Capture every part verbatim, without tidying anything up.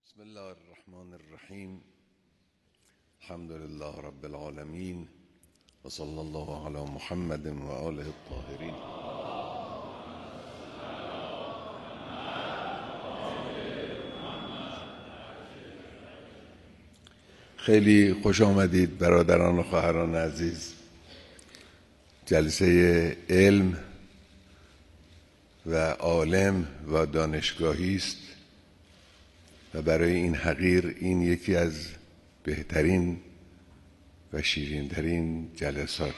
بسم الله الرحمن الرحیم. الحمد لله رب العالمین و صلی الله علی محمد و آله الطاهرین. خیلی خوش آمدید برادران و خواهران عزیز. جلسه علم و عالم و دانشگاهی است و برای این حقیر این یکی از بهترین و شیرین‌ترین جلسات.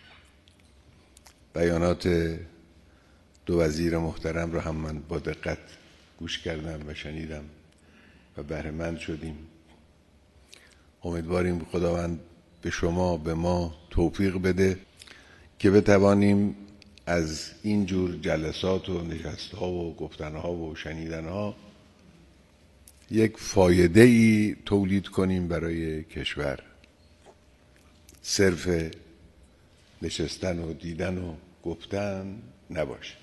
بیانات دو وزیر محترم را هم من با دقت گوش کردم و شنیدم و بهره‌مند شدیم. امیدواریم خداوند به شما به ما توفیق بده که بتوانیم از این جور جلسات و نشست‌ها و گفتن‌ها و شنیدن‌ها یک فایده ای تولید کنیم برای کشور، صرف نشستن و دیدن و گفتن نباشه.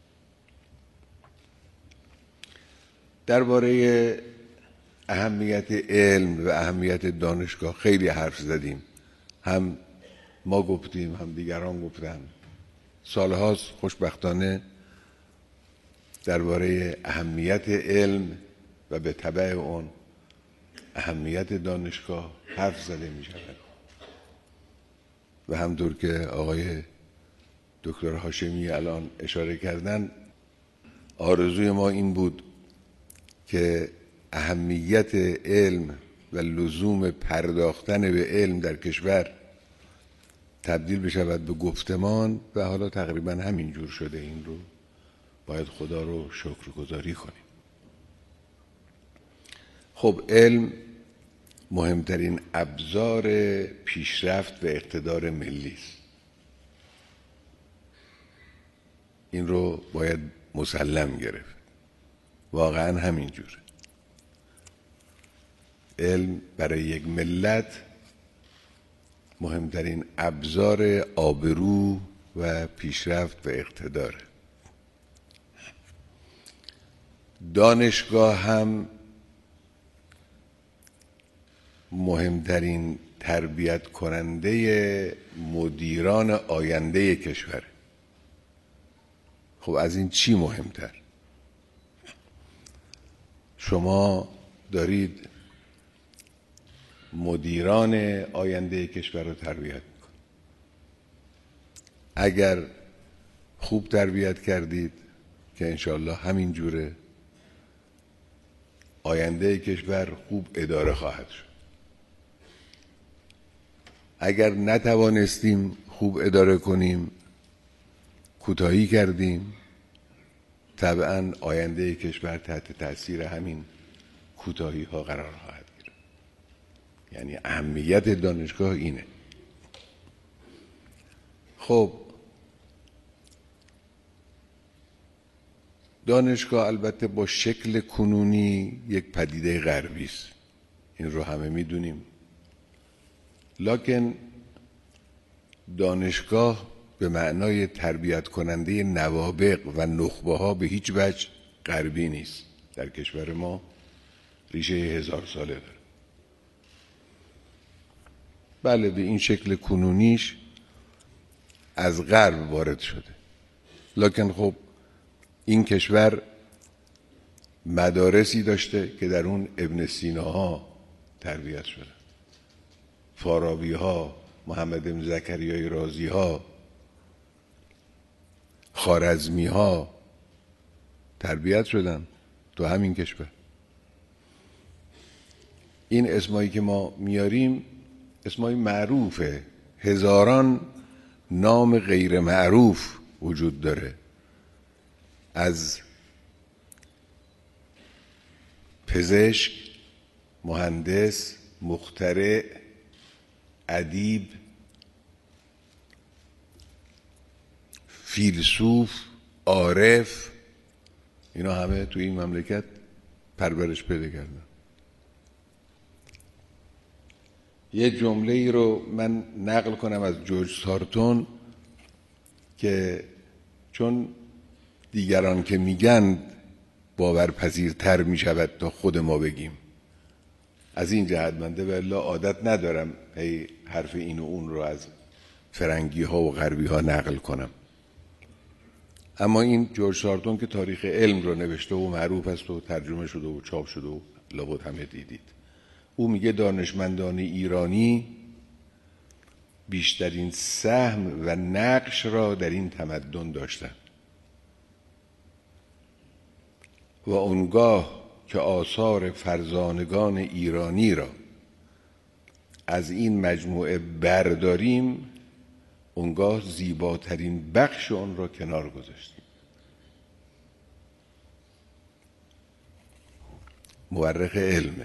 درباره اهمیت علم و اهمیت دانشگاه خیلی حرف زدیم، هم ما گفتیم هم دیگران گفتن. سالهاست خوشبختانه درباره اهمیت علم و به تبع اون اهمیت دانشگاه حرف زده می شود و همطور که آقای دکتر هاشمی الان اشاره کردن، آرزوی ما این بود که اهمیت علم و لزوم پرداختن به علم در کشور تبدیل بشود به گفتمان و حالا تقریبا همین جور شده. این رو باید خدا رو شکرگزاری کنیم. خب، علم مهمترین ابزار پیشرفت و اقتدار ملی است. این رو باید مسلم گرفت. واقعا همین جوره. علم برای یک ملت مهمترین ابزار آبرو و پیشرفت و اقتداره. دانشگاه هم مهمترین تربیت کننده مدیران آینده کشور. خب از این چی مهمتر؟ شما دارید مدیران آینده کشور رو تربیت میکنید. اگر خوب تربیت کردید که انشالله همین جوره، آینده کشور خوب اداره خواهد شد. اگر نتوانستیم خوب اداره کنیم، کوتاهی کردیم، طبعا آینده کشور تحت تاثیر همین کوتاهی ها قرار خواهد گرفت. یعنی اهمیت دانشگاه اینه. خب، دانشگاه البته با شکل کنونی یک پدیده غربی است، این رو همه میدونیم. لکن دانشگاه به معنای تربیت کننده نوابغ و نخبه ها به هیچ وجه غربی نیست. در کشور ما ریشه هزار ساله داره. بله، به این شکل کنونیش از غرب وارد شده. لکن خب این کشور مدارسی داشته که در اون ابن سیناها تربیت شده، فارابی ها، محمد بن زکریای رازی ها، خوارزمی ها تربیت شدن تو همین کشور. این اسمایی که ما میاریم اسمای معروفه. هزاران نام غیر معروف وجود داره، از پزشک، مهندس، مخترع، ادیب، فیلسوف، عارف. اینا همه توی این مملکت پرورش پیدا کردن. یه جمله ای رو من نقل کنم از جورج سارتون که چون دیگران که میگن باورپذیرتر میشود تا خود ما بگیم. از این جهت منده و الا عادت ندارم هی حرف این و اون رو از فرنگی ها و غربی ها نقل کنم. اما این جورج سارتون که تاریخ علم رو نوشته و معروف است و ترجمه شده و چاپ شده و لابد همه دیدید، او میگه دانشمندان ایرانی بیشترین سهم و نقش را در این تمدن داشتند و اونگاه که آثار فرزانگان ایرانی را از این مجموعه برداریم، اونگاه زیباترین بخش آن را کنار گذاشتیم. مورخ علمه.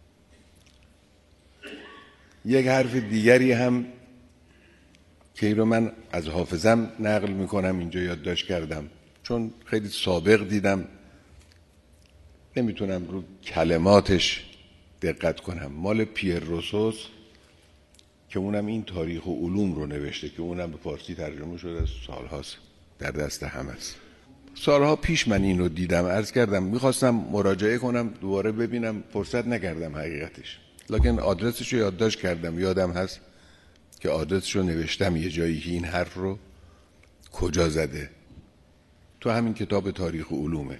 یک حرف دیگری هم که این رو من از حافظم نقل میکنم، اینجا یادداشت کردم چون خیلی سابق دیدم، نمیتونم رو کلماتش دقت کنم. مال پیر روسوس که اونم این تاریخ و علوم رو نوشته که اونم به فارسی ترجمه شده، سالهاست در دست همه است. سالها پیش من این رو دیدم، عرض کردم میخواستم مراجعه کنم دوباره ببینم، فرصت نکردم حقیقتش، لکن آدرسش رو یادداشت کردم، یادم هست که آدرسش رو نوشتم یه جایی که این حرف رو کجا زده، تو همین کتاب تاریخ و علومه.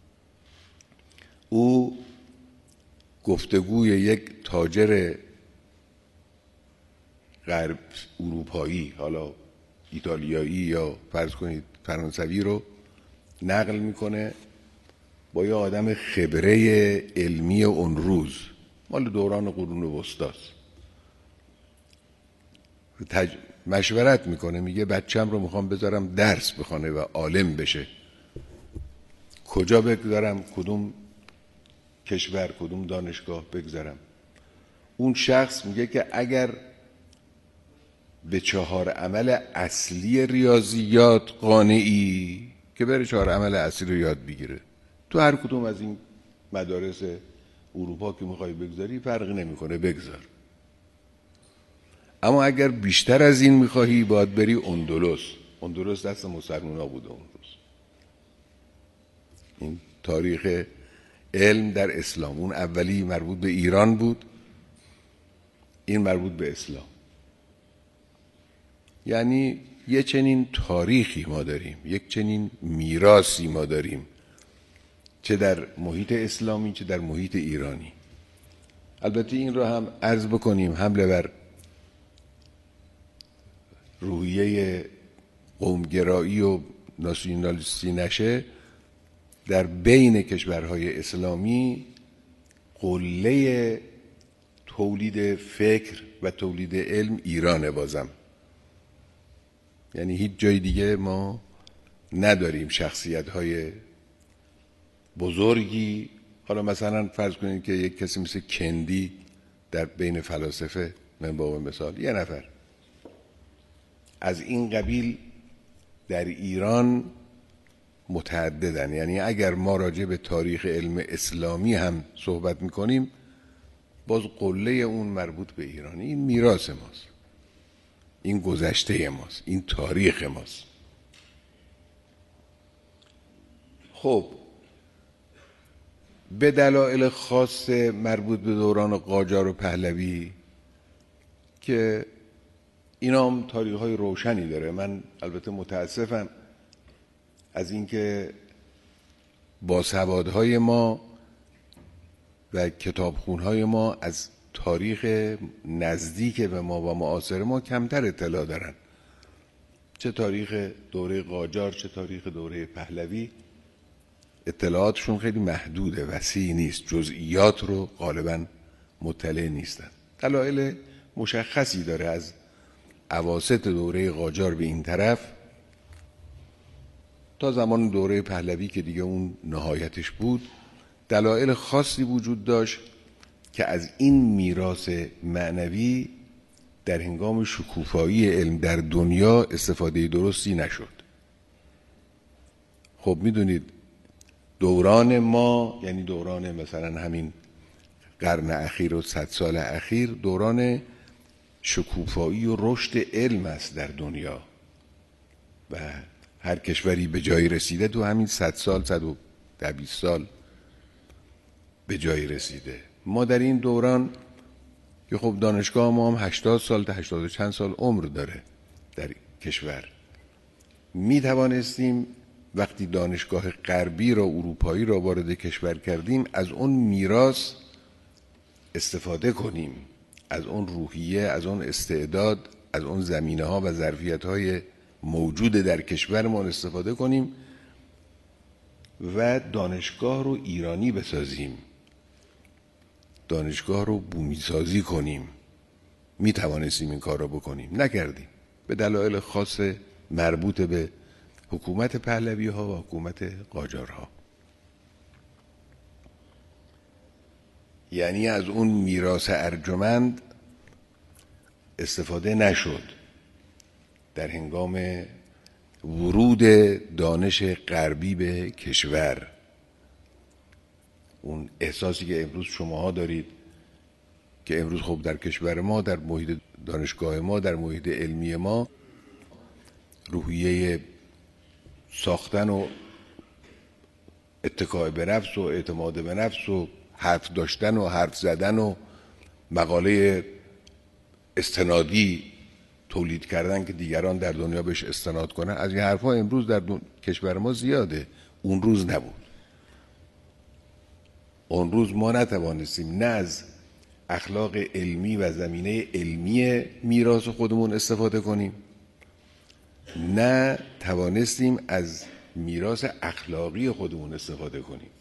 او گفتگوی یک تاجر غرب اروپایی، حالا ایتالیایی یا فرض کنید فرانسوی رو نقل میکنه با یه آدم خبره علمی اون روز، مال دوران قرون وسطاست. تج... مشورت میکنه، میگه بچم رو میخوام بذارم درس بخونه و عالم بشه، کجا بگذارم، کدوم کشور، کدوم دانشگاه بگذارم؟ اون شخص میگه که اگر به چهار عمل اصلی ریاضیات قانعی که بره چهار عمل اصلی رو یاد بگیره، تو هر کدوم از این مدارس اروپا که میخوای بگذاری فرقی نمیکنه، بگذار. اما اگر بیشتر از این میخواهی باید بری اندلس. اندلس دست مسلمونا بوده اون روز. این تاریخ علم در اسلام، اون اولی مربوط به ایران بود، این مربوط به اسلام. یعنی یه چنین تاریخی ما داریم، یک چنین میراثی ما داریم، چه در محیط اسلامی چه در محیط ایرانی. البته این رو هم عرض بکنیم، حمله بر روحیه قومگرایی و ناسیونالیستی نشه، در بین کشورهای اسلامی قله تولید فکر و تولید علم ایرانه بازم. یعنی هیچ جای دیگه ما نداریم شخصیت‌های بزرگی. حالا مثلا فرض کنید که یک کسی مثل کندی در بین فلاسفه، من با مثال یه نفر از این قبیل در ایران متعددن. یعنی اگر ما راجع به تاریخ علم اسلامی هم صحبت میکنیم، باز قله اون مربوط به ایران. این میراث ماست، این گذشته ماست، این تاریخ ماست. خب به دلایل خاص مربوط به دوران قاجار و پهلوی که اینا هم تاریخ‌های روشنی داره، من البته متاسفم از اینکه باسوادهای ما و کتابخونهای ما از تاریخ نزدیک به ما و معاصر ما کمتر اطلاع دارن، چه تاریخ دوره قاجار چه تاریخ دوره پهلوی. اطلاعاتشون خیلی محدوده، وسیع نیست، جزئیات رو غالبا مطلع نیستن. دلایل مشخصی داره، از اواسط دوره قاجار به این طرف تا زمان دوره پهلوی که دیگه اون نهایتش بود، دلایل خاصی وجود داشت که از این میراث معنوی در هنگام شکوفایی علم در دنیا استفاده درستی نشد. خب میدونید دوران ما، یعنی دوران مثلا همین قرن اخیر و صد سال اخیر، دوران شکوفایی و رشد علم است در دنیا و هر کشوری به جایی رسیده تو همین صد سال، صد و ده بیست سال به جای رسیده. ما در این دوران که خب دانشگاه ما هم هشتاد سال تا هشتاد و چند سال عمر داره در کشور، می توانستیم وقتی دانشگاه غربی را، اروپایی را وارد کشور کردیم، از اون میراث استفاده کنیم، از اون روحیه، از اون استعداد، از اون زمینه ها و ظرفیت های موجود در کشورمان استفاده کنیم و دانشگاه رو ایرانی بسازیم، دانشگاه رو بومی سازی کنیم. می توانستیم این کار رو بکنیم، نکردیم به دلایل خاص مربوط به حکومت پهلوی ها و حکومت قاجارها. یعنی از اون میراث ارجمند استفاده نشد در هنگام ورود دانش غربی به کشور. اون احساسی که امروز شماها دارید که امروز خب در کشور ما، در محیط دانشگاه ما، در محیط علمی ما، روحیه ساختن و اتکای به نفس و اعتماد به نفس و حرف داشتن و حرف زدن و مقاله استنادی تولید کردن که دیگران در دنیا بهش استناد کنن، از این حرفها امروز در کشور ما زیاده. اون روز نبود. اون روز ما نتوانستیم نه از اخلاق علمی و زمینه علمی میراث خودمون استفاده کنیم، نه توانستیم از میراث اخلاقی خودمون استفاده کنیم،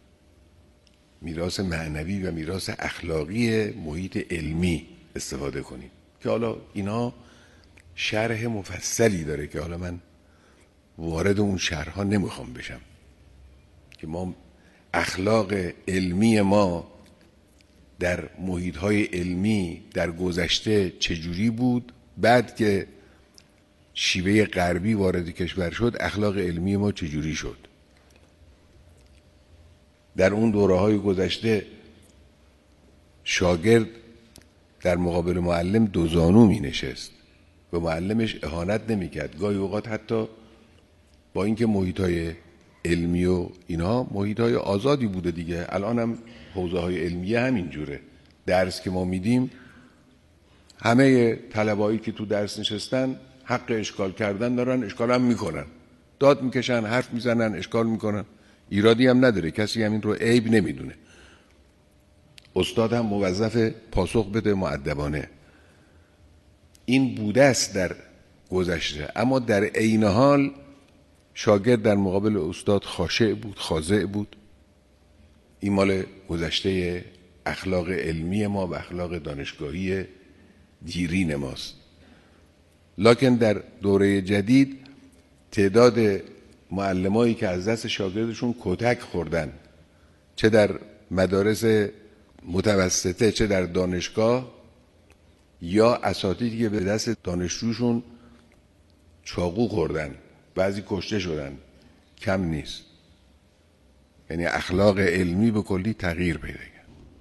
میراث معنوی و میراث اخلاقی محیط علمی استفاده کنیم که حالا اینا شرح مفصلی داره که حالا من وارد اون شرحها نمیخوام بشم که ما اخلاق علمی ما در محیط‌های علمی در گذشته چجوری بود، بعد که شیوه غربی وارد کشور شد اخلاق علمی ما چجوری شد. در اون دوره‌های گذشته شاگرد در مقابل معلم دوزانو می نشست و معلمش اهانت نمی کرد. گاهی اوقات حتی با اینکه محیط‌های علمی و اینها محیط‌های آزادی بوده دیگه، الان هم حوزه‌های علمیه همین جوره. درس که ما میدیم همه طلبایی که تو درس نشستن حق اشکال کردن دارن، اشکال هم میکنن، داد میکشن، حرف میزنن، اشکال میکنن، ایرادی هم نداره، کسی هم این رو عیب نمیدونه. استاد هم موظف پاسخ بده مؤدبانه. این بوده است در گذشته، اما در عین حال شاگرد در مقابل استاد خاشع بود، خاضع بود. این مال گذشته اخلاق علمی ما و اخلاق دانشگاهی دیرین ماست. لکن در دوره جدید تعداد معلمایی که از دست شاگردشون کتک خوردن، چه در مدارس متوسطه چه در دانشگاه، یا اساتیدی که به دست دانشجوشون چاقو خوردن، بعضی کشته شدن، کم نیست. یعنی اخلاق علمی به کلی تغییر پیدا کرد.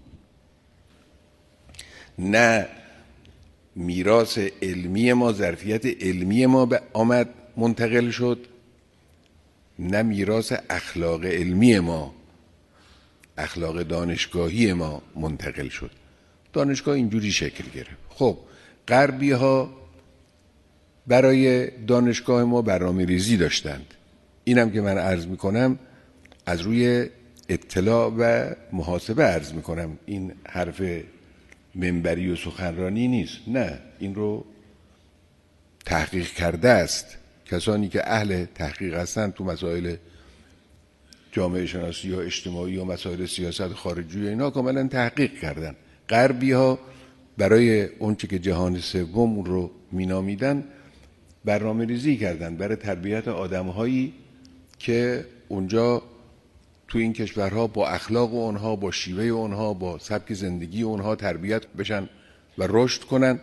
نه میراث علمی ما، ظرفیت علمی ما به آمد منتقل شد، نه میراث اخلاق علمی ما، اخلاق دانشگاهی ما منتقل شد. دانشگاه اینجوری شکل گرفت. خب غربی ها برای دانشگاه ما برنامه ریزی داشتند. اینم که من عرض میکنم از روی اطلاع و محاسبه عرض میکنم، این حرف منبری و سخنرانی نیست، نه، این رو تحقیق کرده است. کسانی که اهل تحقیق هستند تو مسائل جامعه شناسی یا اجتماعی و مسائل سیاست خارجی اینا کاملا تحقیق کردن. غربی ها برای اونچه که جهان سوم رو مینامیدن برنامه ریزی کردن برای تربیت آدم‌هایی که اونجا تو این کشورها با اخلاق اونها، با شیوه اونها، با سبک زندگی اونها تربیت بشن و رشد کنن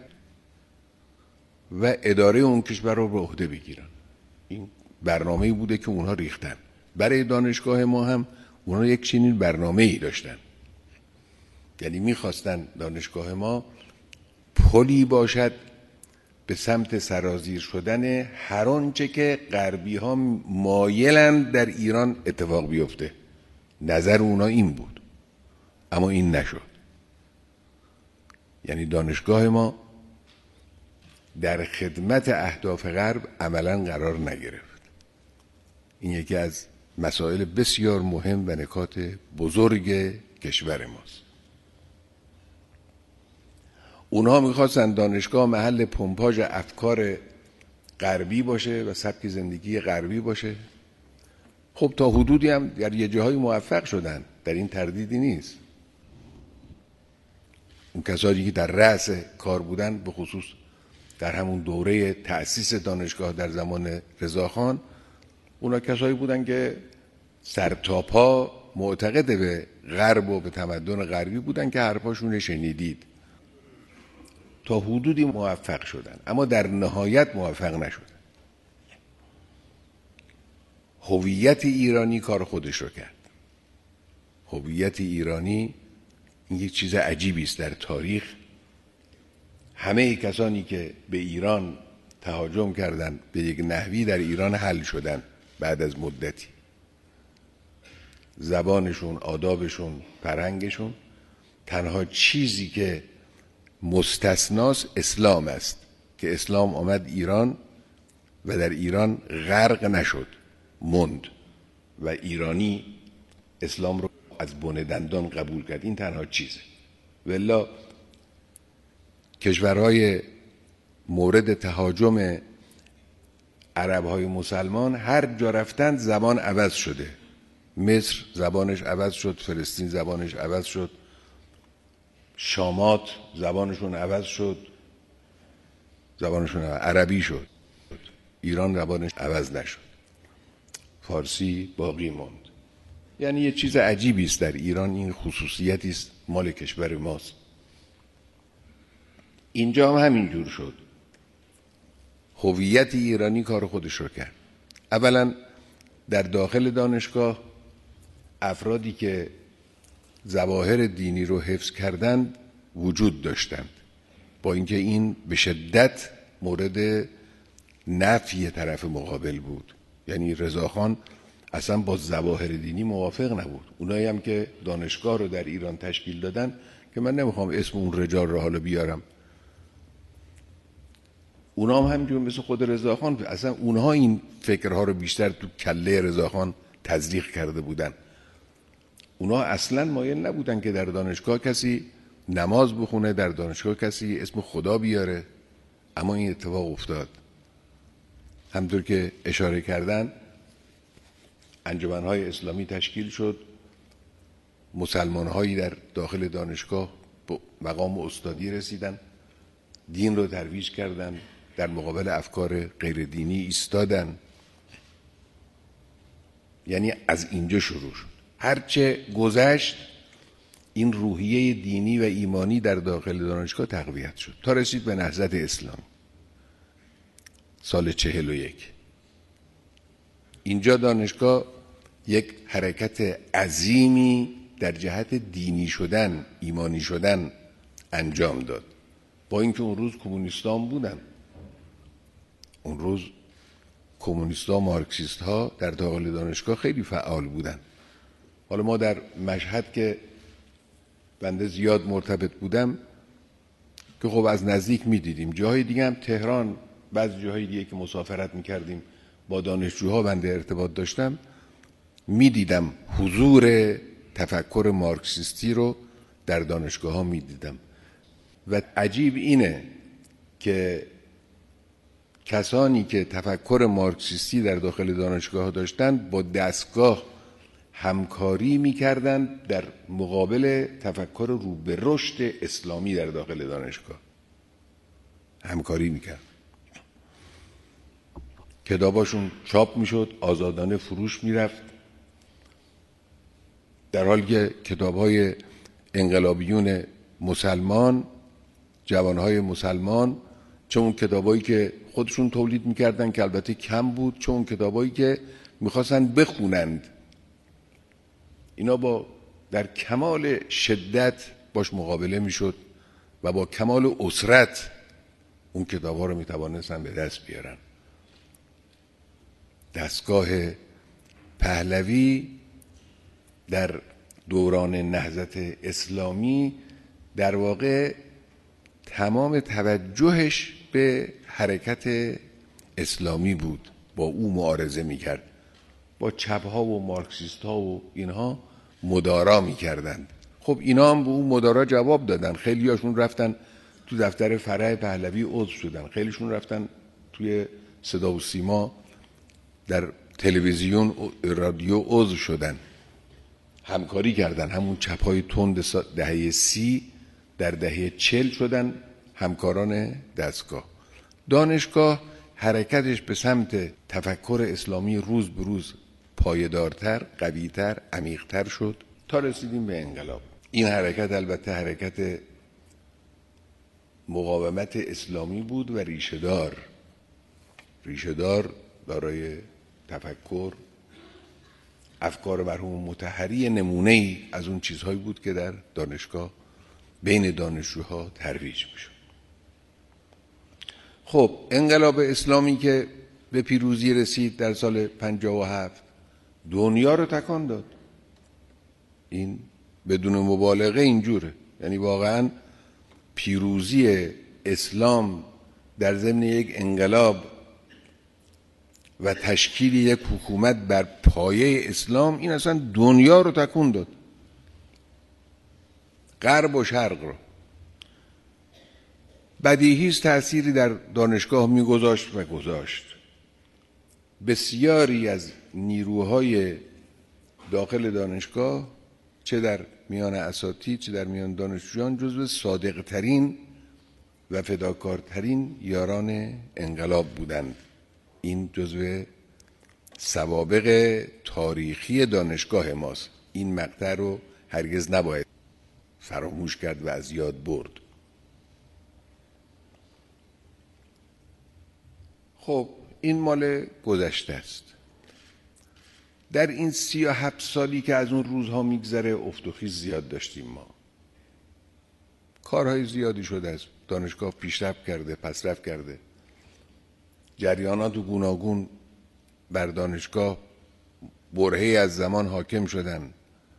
و اداره اون کشور رو به عهده بگیرن. این برنامه‌ای بوده که اونها ریختن. برای دانشگاه ما هم اونها یک چنین برنامه‌ای داشتن. یعنی می‌خواستن دانشگاه ما پلی باشد به سمت سرازیر شدن هر آنچه که غربی ها مایلند در ایران اتفاق بیفته. نظر اونا این بود. اما این نشد. یعنی دانشگاه ما در خدمت اهداف غرب عملاً قرار نگرفت. این یکی از مسائل بسیار مهم و نکات بزرگ کشور ماست. اونها میخواستن دانشگاه محل پمپاژ افکار غربی باشه و سبک زندگی غربی باشه. خب تا حدودی هم در یه جاهای موفق شدن، در این تردیدی نیست. اون کسانی که در رأس کار بودن، به خصوص در همون دوره تأسیس دانشگاه در زمان رضاخان، اونا کسایی بودن که سرتاپا معتقد به غرب و به تمدن غربی بودن که حرفاشون شنیدید. تا حدودی موفق شدن اما در نهایت موفق نشدن. هویت ایرانی کار خودش رو کرد. هویت ایرانی این یک چیز عجیبی است در تاریخ. همه کسانی که به ایران تهاجم کردند به یک نحوی در ایران حل شدن بعد از مدتی. زبانشون، آدابشون، فرهنگشون، تنها چیزی که مستثناست اسلام است که اسلام آمد ایران و در ایران غرق نشد، موند و ایرانی اسلام رو از بن دندان قبول کرد. این تنها چیزه. والا کشورهای مورد تهاجم عربهای مسلمان هر جا رفتن زبان عوض شده. مصر زبانش عوض شد، فلسطین زبانش عوض شد، شامات زبانشون عوض شد، زبانشون عربی شد. ایران زبانش عوض نشد، فارسی باقی موند. یعنی یه چیز عجیبی است در ایران. این خصوصیتی است مال کشور ماست. اینجا هم همینجور شد. هویت ایرانی کار خودش رو کرد. اولا در داخل دانشگاه افرادی که ظواهر دینی رو حفظ کردند وجود داشتند، با اینکه این به شدت مورد نفی طرف مقابل بود. یعنی رضاخان اصلا با ظواهر دینی موافق نبود. اونایی هم که دانشگاه رو در ایران تشکیل دادن که من نمیخوام اسم اون رجال رو حالا بیارم، اونا هم همینجور مثل خود رضاخان، اصلا اونها این فکرها رو بیشتر تو کله رضاخان تزریق کرده بودن. اونا اصلا مایل نبودن که در دانشگاه کسی نماز بخونه، در دانشگاه کسی اسم خدا بیاره. اما این اتفاق افتاد. همطور که اشاره کردن انجمن‌های اسلامی تشکیل شد، مسلمان‌هایی در داخل دانشگاه به مقام استادی رسیدن، دین رو ترویج کردن، در مقابل افکار غیر دینی ایستادن. یعنی از اینجا شروع شد. هرچه گذشت این روحیه دینی و ایمانی در داخل دانشگاه تقویت شد تا رسید به نهضت اسلام سال چهل و یک. اینجا دانشگاه یک حرکت عظیمی در جهت دینی شدن، ایمانی شدن انجام داد. با اینکه اون روز کمونیستان بودن، اون روز کمونیست‌ها، مارکسیست‌ها در داخل دانشگاه خیلی فعال بودن. حالا ما در مشهد که بنده زیاد مرتبط بودم که خب از نزدیک می‌دیدیم، جاهای دیگه هم تهران، بعضی جاهای دیگه که مسافرت می‌کردیم با دانشجوها بنده ارتباط داشتم، می‌دیدم حضور تفکر مارکسیستی رو در دانشگاه‌ها می‌دیدم. و عجیب اینه که کسانی که تفکر مارکسیستی در داخل دانشگاه داشتن با دستگاه همکاری میکردن در مقابل تفکر رو به رشد اسلامی در داخل دانشگاه همکاری میکرد. کتاباشون چاپ میشد، آزادانه فروش میرفت، در حالی که کتابهای انقلابیون مسلمان، جوانهای مسلمان، چه اون کتابایی که خودشون تولید میکردن که البته کم بود، چه اون کتابایی که میخواستن بخونند، اینا با در کمال شدت باش مقابله میشد و با کمال اسرت اون کتابا رو میتوانستن به دست بیارن. دستگاه پهلوی در دوران نهضت اسلامی در واقع تمام توجهش به حرکت اسلامی بود، با او معارضه میکرد، با چپها و مارکسیستها و اینها مدارا میکردند. خب اینا هم به اون مدارا جواب دادن. خیلی هاشون رفتن تو دفتر فرح پهلوی عضو شدن، خیلیشون رفتن توی صدا و سیما در تلویزیون رادیو عضو شدن، همکاری کردن. همون چپهای تند دهه سی در دهه چل شدن همکاران دستگاه. دانشگاه حرکتش به سمت تفکر اسلامی روز به روز پایدارتر، قویتر، عمیقتر شد تا رسیدیم به انقلاب. این حرکت البته حرکت مقاومت اسلامی بود و ریشه‌دار ریشه‌دار برای تفکر. افکار مرحوم مطهری نمونه‌ای از اون چیزهایی بود که در دانشگاه بین دانشجوها ترویج میشد. خب انقلاب اسلامی که به پیروزی رسید در سال پنجاه و هفت دنیا رو تکان داد. این بدون مبالغه اینجوره، یعنی واقعا پیروزی اسلام در ضمن یک انقلاب و تشکیل یک حکومت بر پایه اسلام، این اصلا دنیا رو تکون داد، غرب و شرق رو. بدیهی است تأثیری در دانشگاه میگذاشت و گذاشت. بسیاری از نیروهای داخل دانشگاه، چه در میان اساتید چه در میان دانشجویان، جزو صادقترین و فداکارترین یاران انقلاب بودند. این جزو سوابق تاریخی دانشگاه ماست. این مقطع رو هرگز نباید فراموش کرد و از یاد برد. خب این مال گذشته است. در این سی و هفت سالی که از اون روزها میگذره افت و خیز زیاد داشتیم. ما کارهای زیادی شده است. دانشگاه پیشرفت کرده، پسرفت کرده. جریانات گوناگون بر دانشگاه برهه‌ای از زمان حاکم شدن.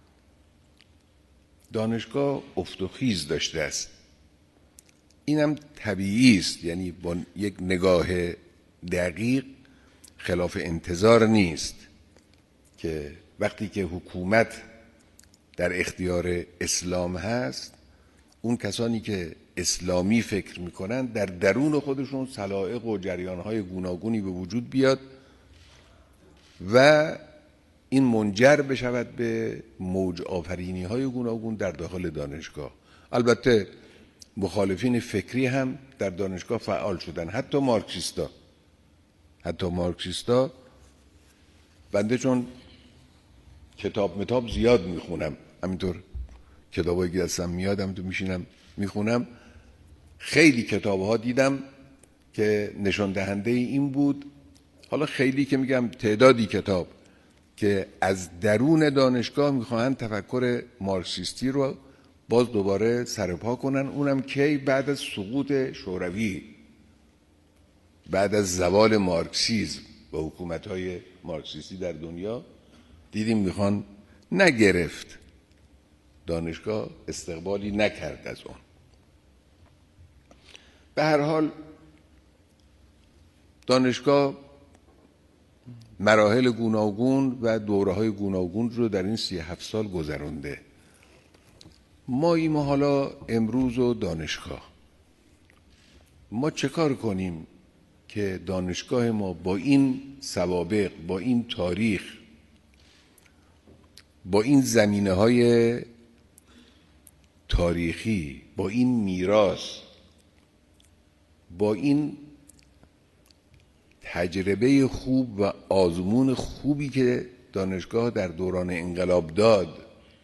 دانشگاه افت و خیز داشته است. اینم طبیعی است، یعنی با یک نگاه دقیق خلاف انتظار نیست که وقتی که حکومت در اختیار اسلام هست، اون کسانی که اسلامی فکر میکنن در درون خودشون سلایق و جریانهای گوناگونی به وجود بیاد و این منجر بشود به موج آفرینی های گوناگون در داخل دانشگاه. البته مخالفین فکری هم در دانشگاه فعال شدن، حتی مارکسیستا حتی مارکسیستا بنده چون کتاب متاب زیاد میخونم، همینطور کتابایی که دستم میاد همینطور میشینم میخونم، خیلی کتابها دیدم که نشان دهنده این بود. حالا خیلی که میگم تعدادی کتاب که از درون دانشگاه میخواهند تفکر مارکسیستی رو باز دوباره سرپا کنن. اونم کی؟ بعد از سقوط شوروی، بعد از زوال مارکسیسم و حکومت‌های مارکسیستی در دنیا دیدیم میخوان، نگرفت دانشگاه، استقبالی نکرد از اون. به هر حال دانشگاه مراحل گوناگون و دوره‌های گوناگون رو در این سی هفت سال گذرانده. ما ایم حالا امروز و دانشگاه، ما چه کار کنیم که دانشگاه ما با این سوابق، با این تاریخ، با این زمینه‌های تاریخی، با این میراث، با این تجربه خوب و آزمون خوبی که دانشگاه در دوران انقلاب داد،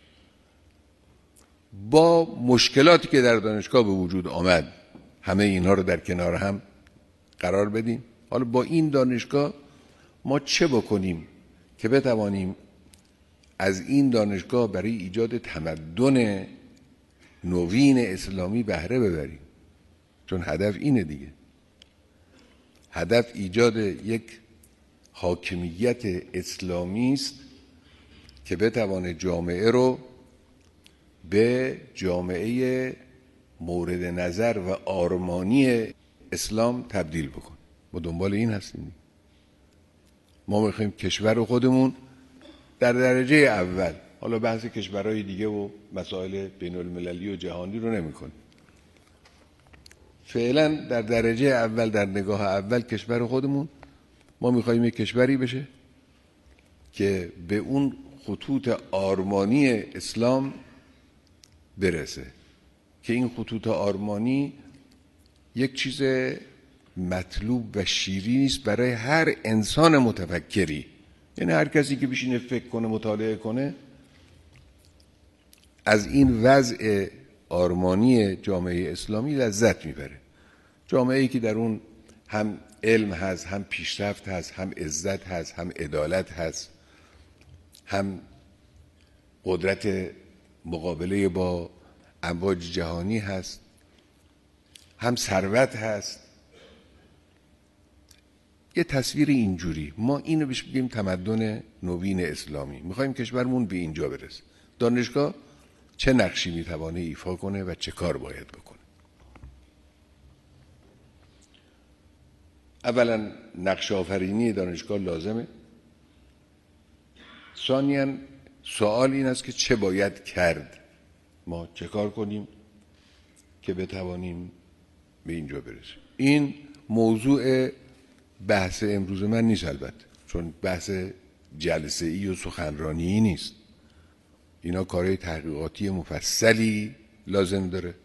با مشکلاتی که در دانشگاه به وجود آمد، همه اینها رو در کنار هم قرار بدیم. حالا با این دانشگاه ما چه بکنیم که بتوانیم از این دانشگاه برای ایجاد تمدن نوین اسلامی بهره ببریم؟ چون هدف اینه دیگه، هدف ایجاد یک حاکمیت اسلامی است که بتوانه جامعه رو به جامعه مورد نظر و آرمانی اسلام تبدیل بکن. ما دنبال این هستیم. ما میخوایم کشور خودمون در درجه اول، حالا بحث کشورهای دیگه و مسائل بین المللی و جهانی رو نمی کنیم، فعلا در درجه اول، در نگاه اول کشور خودمون، ما میخوایم یک کشوری بشه که به اون خطوط آرمانی اسلام برسه، که این خطوط آرمانی یک چیز مطلوب و شیرین نیست برای هر انسان متفکری. یعنی هر کسی که بشینه فکر کنه، مطالعه کنه، از این وضع آرمانی جامعه اسلامی لذت میبره. جامعه ای که در اون هم علم هست، هم پیشرفت هست، هم عزت هست، هم عدالت هست، هم قدرت مقابله با امواج جهانی هست، هم ثروت هست. یه تصویر اینجوری، ما اینو بهش بگیم تمدن نوین اسلامی. میخوایم کشورمون به اینجا برسه. دانشگاه چه نقشی میتوانه ایفا کنه و چه کار باید بکنه؟ اولا نقش آفرینی دانشگاه لازمه. ثانیاً سوال این است که چه باید کرد؟ ما چه کار کنیم که بتوانیم به اینجا برسیم؟ این موضوع بحث امروز من نیست البته، چون بحث جلسه ای و سخنرانی نیست. اینا کارهای تحقیقاتی مفصلی لازم داره.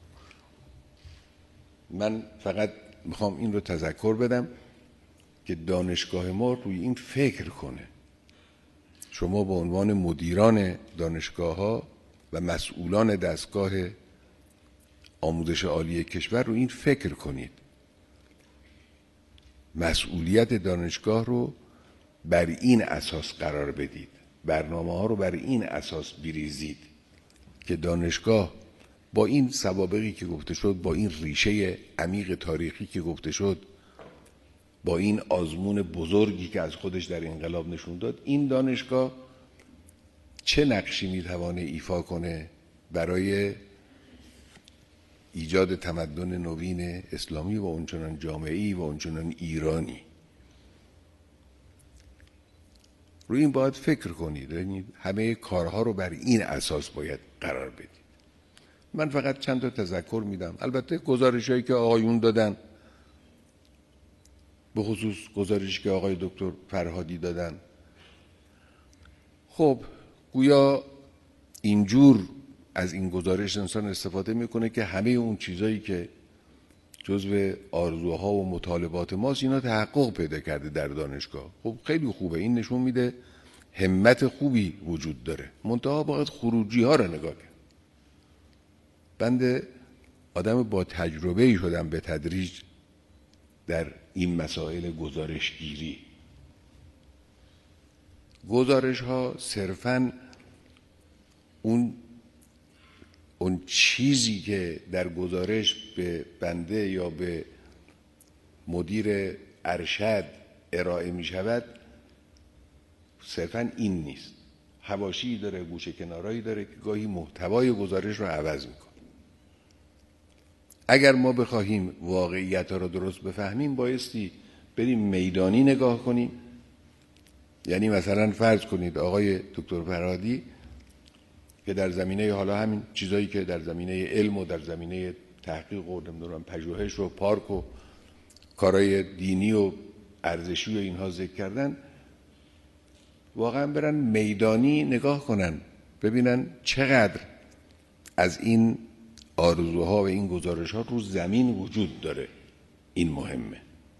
من فقط میخوام این رو تذکر بدم که دانشگاه ما روی این فکر کنه. شما به عنوان مدیران دانشگاه ها و مسئولان دستگاه آموزش عالی کشور رو این فکر کنید. مسئولیت دانشگاه رو بر این اساس قرار بدید، برنامه ها رو بر این اساس بریزید که دانشگاه با این سوابقی که گفته شد، با این ریشه عمیق تاریخی که گفته شد، با این آزمون بزرگی که از خودش در انقلاب نشون داد، این دانشگاه چه نقشی میتوانه ایفا کنه برای ایجاد تمدن نوین اسلامی و اونچنان جامعه‌ای و اونچنان ایرانی. روی این باید فکر کنید. یعنی همه کارها رو بر این اساس باید قرار بدید. من فقط چند تا تذکر میدم. البته گزارش‌هایی که آقایون دادن، به خصوص گزارشی که آقای دکتر فرهادی دادن، خب گویا اینجور از این گزارش انسان استفاده میکنه که همه اون چیزایی که جزو آرزوها و مطالبات ماست اینا تحقق پیدا کرده در دانشگاه. خب خیلی خوبه، این نشون میده همت خوبی وجود داره. منتها باید خروجی ها رو نگاه کرد. بنده آدم با تجربه ای شدم به تدریج در این مسائل گزارش گیری. گزارش ها صرفاً اون اون چیزی که در گزارش به بنده یا به مدیر ارشد ارائه می شود صرفاً این نیست. حواشی داره، گوشه کنارایی داره که گاهی محتوای گزارش رو عوض میکنه. اگر ما بخواهیم واقعیت ها رو درست بفهمیم بایستی بریم میدانی نگاه کنیم. یعنی مثلا فرض کنید آقای دکتر فرهادی که در زمینه حالا همین چیزایی که در زمینه علم و در زمینه تحقیق و نمیدونم پژوهش و پارک و کارهای دینی و ارزشی و اینها ذکر کردن، واقعا برن میدانی نگاه کنن، ببینن چقدر از این آرزوها و این گزارش‌ها رو زمین وجود داره. این مهمه.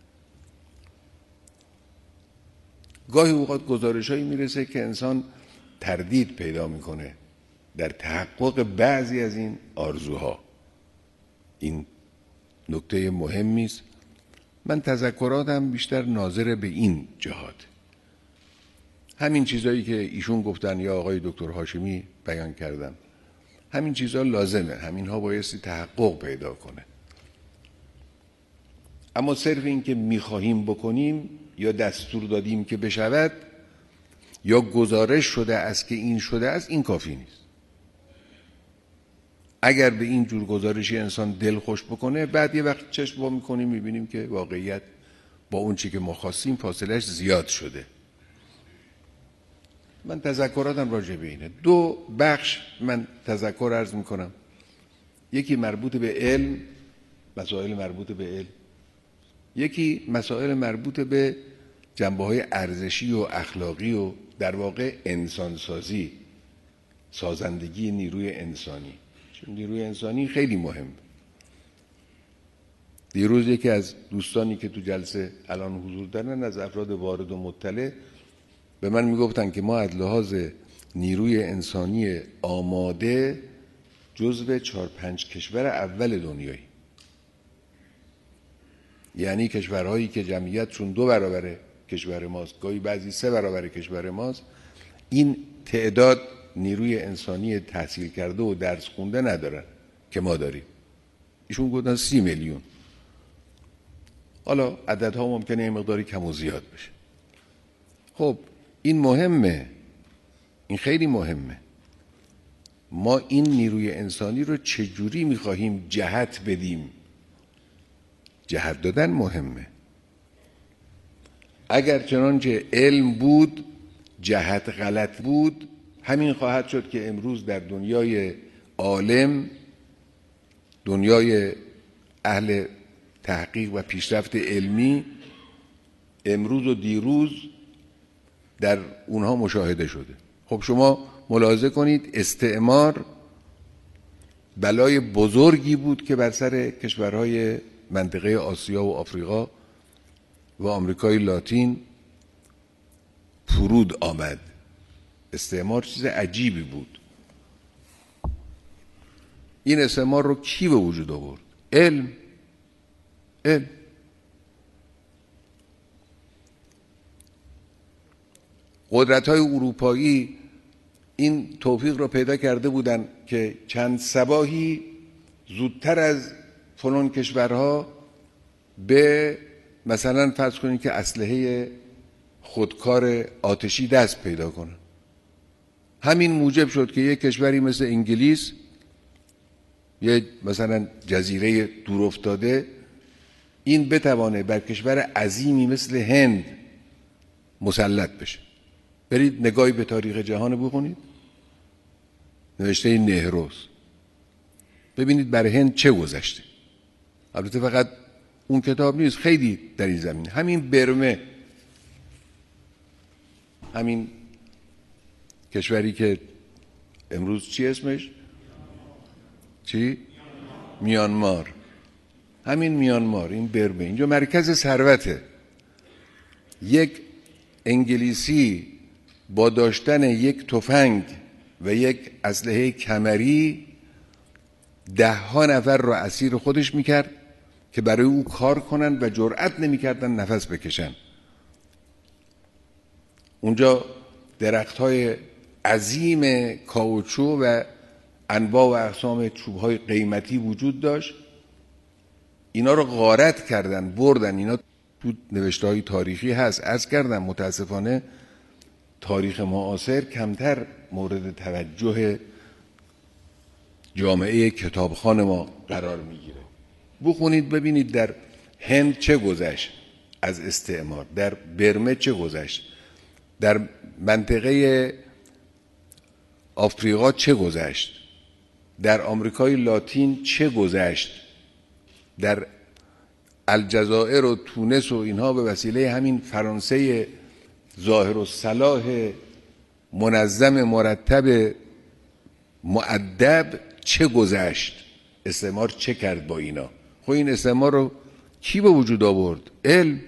گاهی اوقات گزارش‌هایی میرسه که انسان تردید پیدا میکنه در تحقق بعضی از این آرزوها. این نکته مهمی است. من تذکراتم بیشتر ناظر به این جهات. همین چیزایی که ایشون گفتن یا آقای دکتر هاشمی بیان کردن، همین چیزها لازمه، همین ها بایستی تحقق پیدا کنه. اما صرف این که میخواهیم بکنیم یا دستور دادیم که بشود یا گزارش شده است که این شده است، این کافی نیست. اگر به این جور گزارشی انسان دل خوش بکنه، بعد یه وقت چشم وا میکنیم میبینیم که واقعیت با اون چی که ما خواستیم فاصلش زیاد شده. من تذکراتم راجع به اینه. دو بخش من تذکر عرض میکنم. یکی مربوط به علم، مسائل مربوط به علم. یکی مسائل مربوط به جنبه‌های ارزشی و اخلاقی و در واقع انسانسازی، سازندگی نیروی انسانی. چون نیروی انسانی خیلی مهم. دیروز یکی از دوستانی که تو جلسه الان حضور دارن، از افراد وارد و مطلع، به من میگفتن که ما از لحاظ نیروی انسانی آماده جزو چهار پنج کشور اول دنیایی. یعنی کشورهایی که جمعیتشون دو برابر کشور ماست، گاهی بعضی سه برابر کشور ماست، این تعداد نیروی انسانی تحصیل کرده و درس خونده ندارن که ما داریم. ایشون گفتن سی میلیون. حالا عددها ممکنه یه مقداری کم و زیاد بشه. خب این مهمه، این خیلی مهمه. ما این نیروی انسانی رو چجوری میخواهیم جهت بدیم؟ جهت دادن مهمه. اگر چنانچه علم بود جهت غلط بود، همین خواهد شد که امروز در دنیای عالم، دنیای اهل تحقیق و پیشرفت علمی، امروز و دیروز در اونها مشاهده شده. خب شما ملاحظه کنید استعمار بلای بزرگی بود که بر سر کشورهای منطقه آسیا و آفریقا و آمریکای لاتین فرود آمد. استعمار چیز عجیبی بود. این استعمار رو کی به وجود آورد؟ علم. علم. قدرت‌های اروپایی این توفیق رو پیدا کرده بودند که چند صباحی زودتر از فلان کشورها به مثلا فرض کنید که اسلحه خودکار آتشی دست پیدا کنن. همین موجب شد که یک کشوری مثل انگلیس، یک مثلا جزیره دور افتاده، این بتوانه بر کشور عظیمی مثل هند مسلط بشه. برید نگاهی به تاریخ جهان بخونید، نوشته نهروز، ببینید بر هند چه گذشته. البته فقط اون کتاب نیست، خیلی در این زمینه. همین برمه، همین کشوری که امروز چی اسمش؟ چی؟ میانمار. همین میانمار، این برمه، اینجا مرکز ثروته. یک انگلیسی با داشتن یک تفنگ و یک اسلحه کمری ده ها نفر رو اسیر خودش میکرد که برای او کار کنن و جرأت نمیکردن نفس بکشن. اونجا درخت‌های عظیم کاوچو و انواع و اقسام چوب‌های قیمتی وجود داشت. اینا رو غارت کردن، بردن. اینا تو نوشته‌های تاریخی هست. عرض کردم متاسفانه تاریخ معاصر کمتر مورد توجه جامعه کتابخوان ما قرار میگیره. بخونید ببینید در هند چه گذشت از استعمار، در برمه چه گذشت، در منطقه آفریقا چه گذشت، در آمریکای لاتین چه گذشت، در الجزایر و تونس و اینها به وسیله همین فرانسه ظاهر و صلاح منظم مرتب مؤدب چه گذشت. استعمار چه کرد با اینا؟ خب این استعمار رو کی به وجود آورد؟ علم.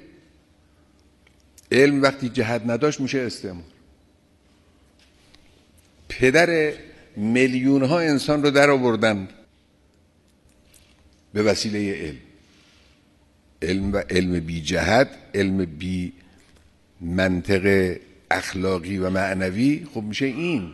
علم وقتی جهت نداشت میشه استعمار. پدر میلیون ها انسان رو در آوردن به وسیله علم. علم و علم بی جهت، علم بی منطق اخلاقی و معنوی، خب میشه این.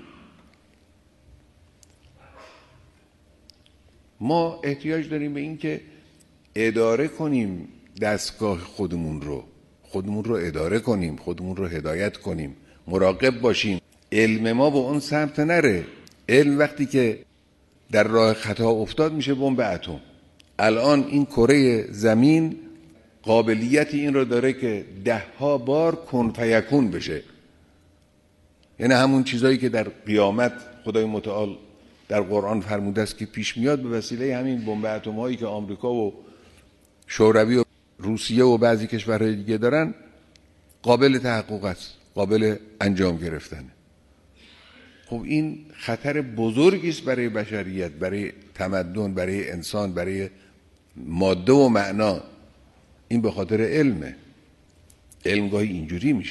ما احتیاج داریم به این که اداره کنیم دستگاه خودمون رو، خودمون رو اداره کنیم، خودمون رو هدایت کنیم، مراقب باشیم علم ما به اون سمت نره. علم وقتی که در راه خطا افتاد میشه بمب اتم. الان این کره زمین قابلیت این رو داره که ده ها بار کن فیکون بشه، یعنی همون چیزایی که در قیامت خدای متعال در قرآن فرموده است که پیش میاد به وسیله همین بمب اتم هایی که آمریکا و شوروی و روسیه و بعضی کشورهای دیگه دارن قابل تحقق است، قابل انجام گرفتنه. خب این خطر بزرگی است برای بشریت، برای تمدن، برای انسان، برای ماده و معنا. این به خاطر علمه. علم گاهی اینجوری میشه.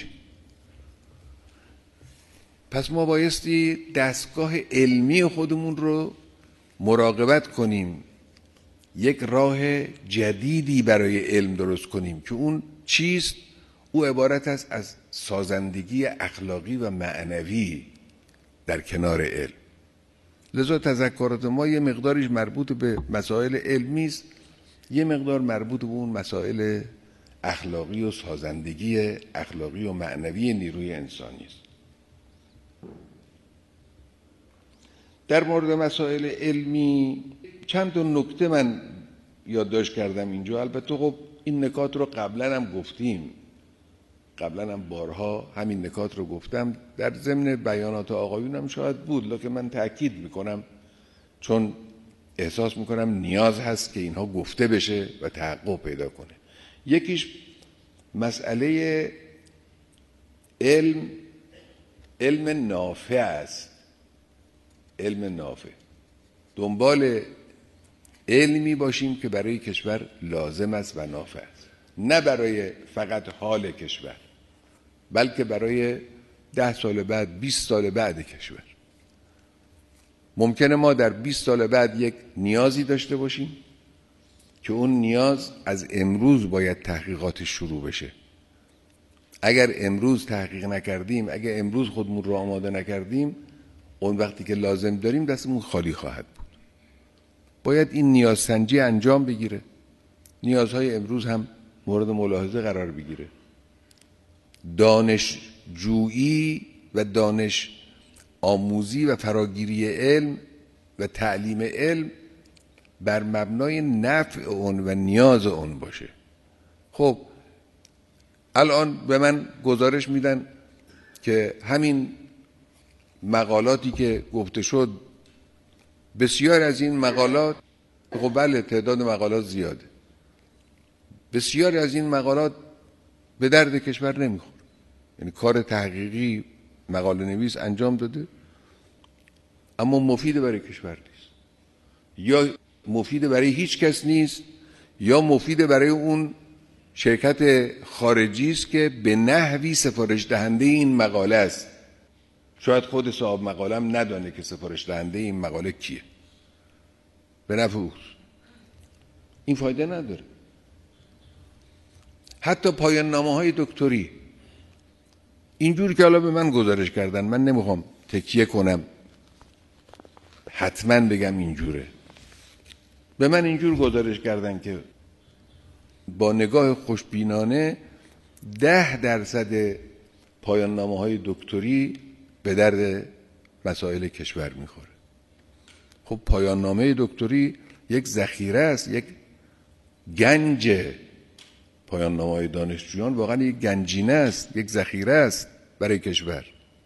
پس ما بایستی دستگاه علمی خودمون رو مراقبت کنیم، یک راه جدیدی برای علم درست کنیم که اون چیست؟ او عبارت است از سازندگی اخلاقی و معنوی در کنار علم. لذا تذکرات ما یه مقداریش مربوط به مسائل علمی است، یه مقدار مربوط به اون مسائل اخلاقی و سازندگی اخلاقی و معنوی نیروی انسانی است. در مورد مسائل علمی چند تا نکته من یادداشت کردم اینجا. البته خب این نکات رو قبلا هم گفتیم، قبلا هم بارها همین نکات رو گفتم، در ضمن بیانات آقایونم شاید بود، لکه من تأکید میکنم چون احساس میکنم نیاز هست که اینها گفته بشه و تحقق پیدا کنه. یکیش مسئله علم، علم نافع است. علم نافع، دنبال علمی باشیم که برای کشور لازم است و نافع است، نه برای فقط حال کشور، بلکه برای ده سال بعد، بیست سال بعد کشور. ممکنه ما در بیست سال بعد یک نیازی داشته باشیم که اون نیاز از امروز باید تحقیقاتش شروع بشه. اگر امروز تحقیق نکردیم، اگر امروز خودمون رو آماده نکردیم، اون وقتی که لازم داریم دستمون خالی خواهد بود. باید این نیاز سنجی انجام بگیره، نیازهای امروز هم مورد ملاحظه قرار بگیره. دانشجویی و دانش آموزی و فراگیری علم و تعلیم علم بر مبنای نفع اون و نیاز اون باشه. خب الان به من گزارش میدن که همین مقالاتی که گفته شد، بسیار از این مقالات، خب بله تعداد مقالات زیاده، بسیاری از این مقالات به درد کشور نمیخوره. یعنی کار تحقیقی مقاله نویس انجام داده اما مفید برای کشور نیست، یا مفید برای هیچ کس نیست، یا مفید برای اون شرکت خارجی است که به نحوی سفارش دهنده این مقاله است. شاید خود صاحب مقاله هم ندانه که سفارش دهنده این مقاله کیه. به نفع اوست. این فایده نداره. حتی پایان نامه های دکتری اینجور که حالا به من گزارش کردن، من نمیخوام تکیه کنم حتما بگم اینجوره، به من اینجور گزارش کردن که با نگاه خوشبینانه ده درصد پایان نامه های دکتری به درد مسائل کشور میخوره. خب پایان نامه دکتری یک ذخیره است، یک گنج. پایان نامه های دانشجویان واقعا یک گنجینه است، یک ذخیره است برای کشور.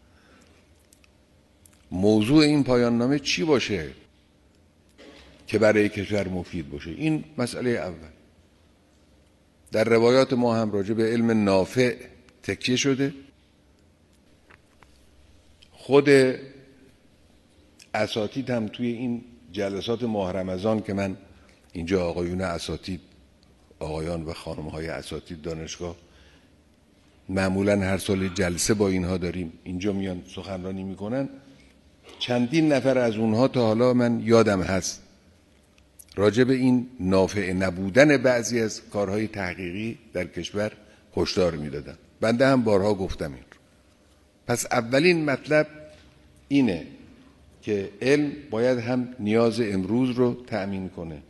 موضوع این پایان نامه چی باشه که برای کشور مفید باشه؟ این مسئله اول. در روایات ما هم راجع به علم نافع تکیه شده. خود اساتید هم توی این جلسات ماه رمضان که من اینجا آقایون اساتید، آقایان و خانم‌های اساتید دانشگاه، معمولا هر سال جلسه با اینها داریم، اینجا میان سخنرانی میکنن. چندین نفر از اونها تا حالا من یادم هست راجع به این نافع نبودن بعضی از کارهای تحقیقی در کشور هشدار میدادن. بنده هم بارها گفتم این رو. پس اولین مطلب اینه که علم باید هم نیاز امروز رو تأمین کنه،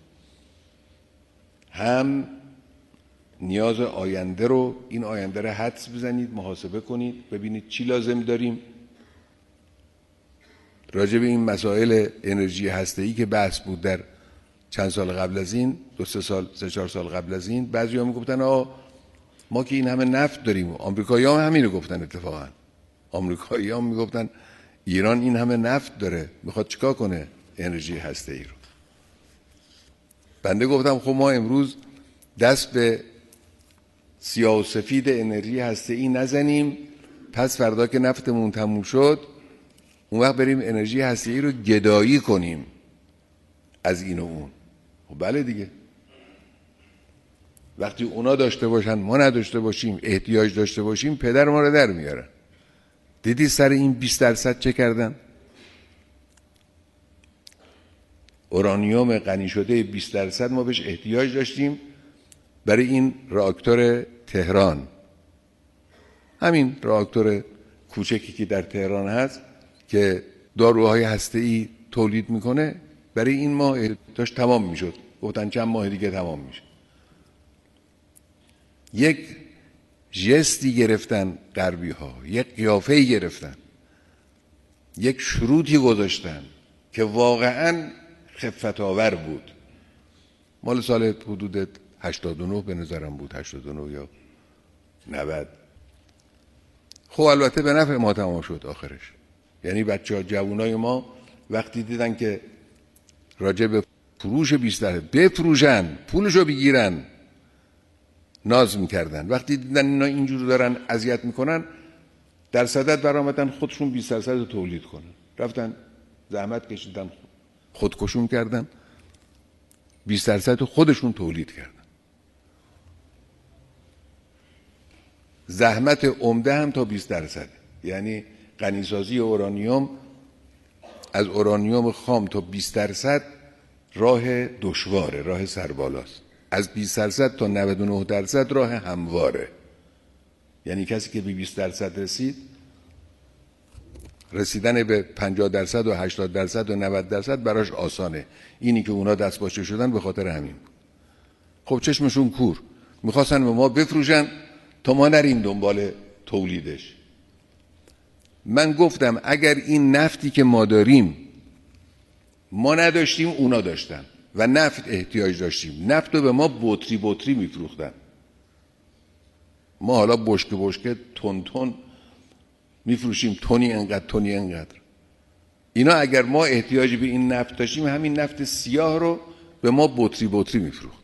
هم نیاز آینده رو. این آینده رو حدس بزنید، محاسبه کنید، ببینید چی لازم داریم. راجع به این مسائل انرژی هسته‌ای که بحث بود در چند سال قبل از این، دو سه سال سه چهار سال قبل از این، بعضی‌ها میگفتن آ ما که این همه نفت داریم. آمریکایی‌ها هم همین رو گفتن. اتفاقا آمریکایی‌ها میگفتن ایران این همه نفت داره، میخواد چیکار کنه انرژی هسته‌ای رو. بنده گفتم خب ما امروز دست به سیاه و سفید انرژی هسته‌ای نزنیم، پس فردا که نفتمون تموم شد اون وقت بریم انرژی هسته‌ای رو گدایی کنیم از این و اون. خب بله دیگه، وقتی اونا داشته باشن ما نداشته باشیم، احتیاج داشته باشیم، پدر ما رو در میارن. دیدی سر این بیست درصد چه کردن؟ اورانیوم غنی شده بیست درصد ما بهش احتیاج داشتیم برای این راکتور تهران، همین راکتور کوچکی که در تهران هست که داروهای هسته‌ای تولید میکنه، برای این ماه احتیاج تمام میشد. گفتن چند ماه دیگه تمام میشه. یک ژستی گرفتن غربی ها، یک قیافه‌ای گرفتن، یک شروطی گذاشتن که واقعاً خفت آور بود. مال سال حدود هشتاد و نه به نظرم بود، هشتاد و نه یا نود. خب البته به نفع ما تمام شد آخرش. یعنی بچه‌ها جوانای ما وقتی دیدن که راجع به فروش بیست درصد بفروشن پولشو بگیرن ناز میکردن. وقتی دیدن اینا اینجور دارن اذیت میکنن در صدد برآمدن خودشون بیست درصد رو تولید کنن. رفتن زحمت کشیدن خودکشون کردن، بیست درصد رو خودشون تولید کردن. زحمت عمده هم تا بیست درصد، یعنی غنیسازی اورانیوم از اورانیوم خام تا بیست درصد راه دشواره، راه سربالاست. از بیست درصد تا نود و نه درصد راه همواره. یعنی کسی که به بیست درصد رسید، رسیدن به پنجاه درصد و هشتاد درصد و نود درصد براش آسانه. اینی که اونا دست باشه شدن به خاطر همین. خب چشمشون کور، میخواستن به ما بفروشن تا ما نریم دنبال تولیدش. من گفتم اگر این نفتی که ما داریم ما نداشتیم اونا داشتن و نفت احتیاج داشتیم، نفت رو به ما بطری بطری میفروختن. ما حالا بشکه بشکه تون تون میفروشیم، تونی انقدر تونی انقدر. اینا اگر ما احتیاجی به این نفت داشتیم همین نفت سیاه رو به ما بطری بطری میفروختن.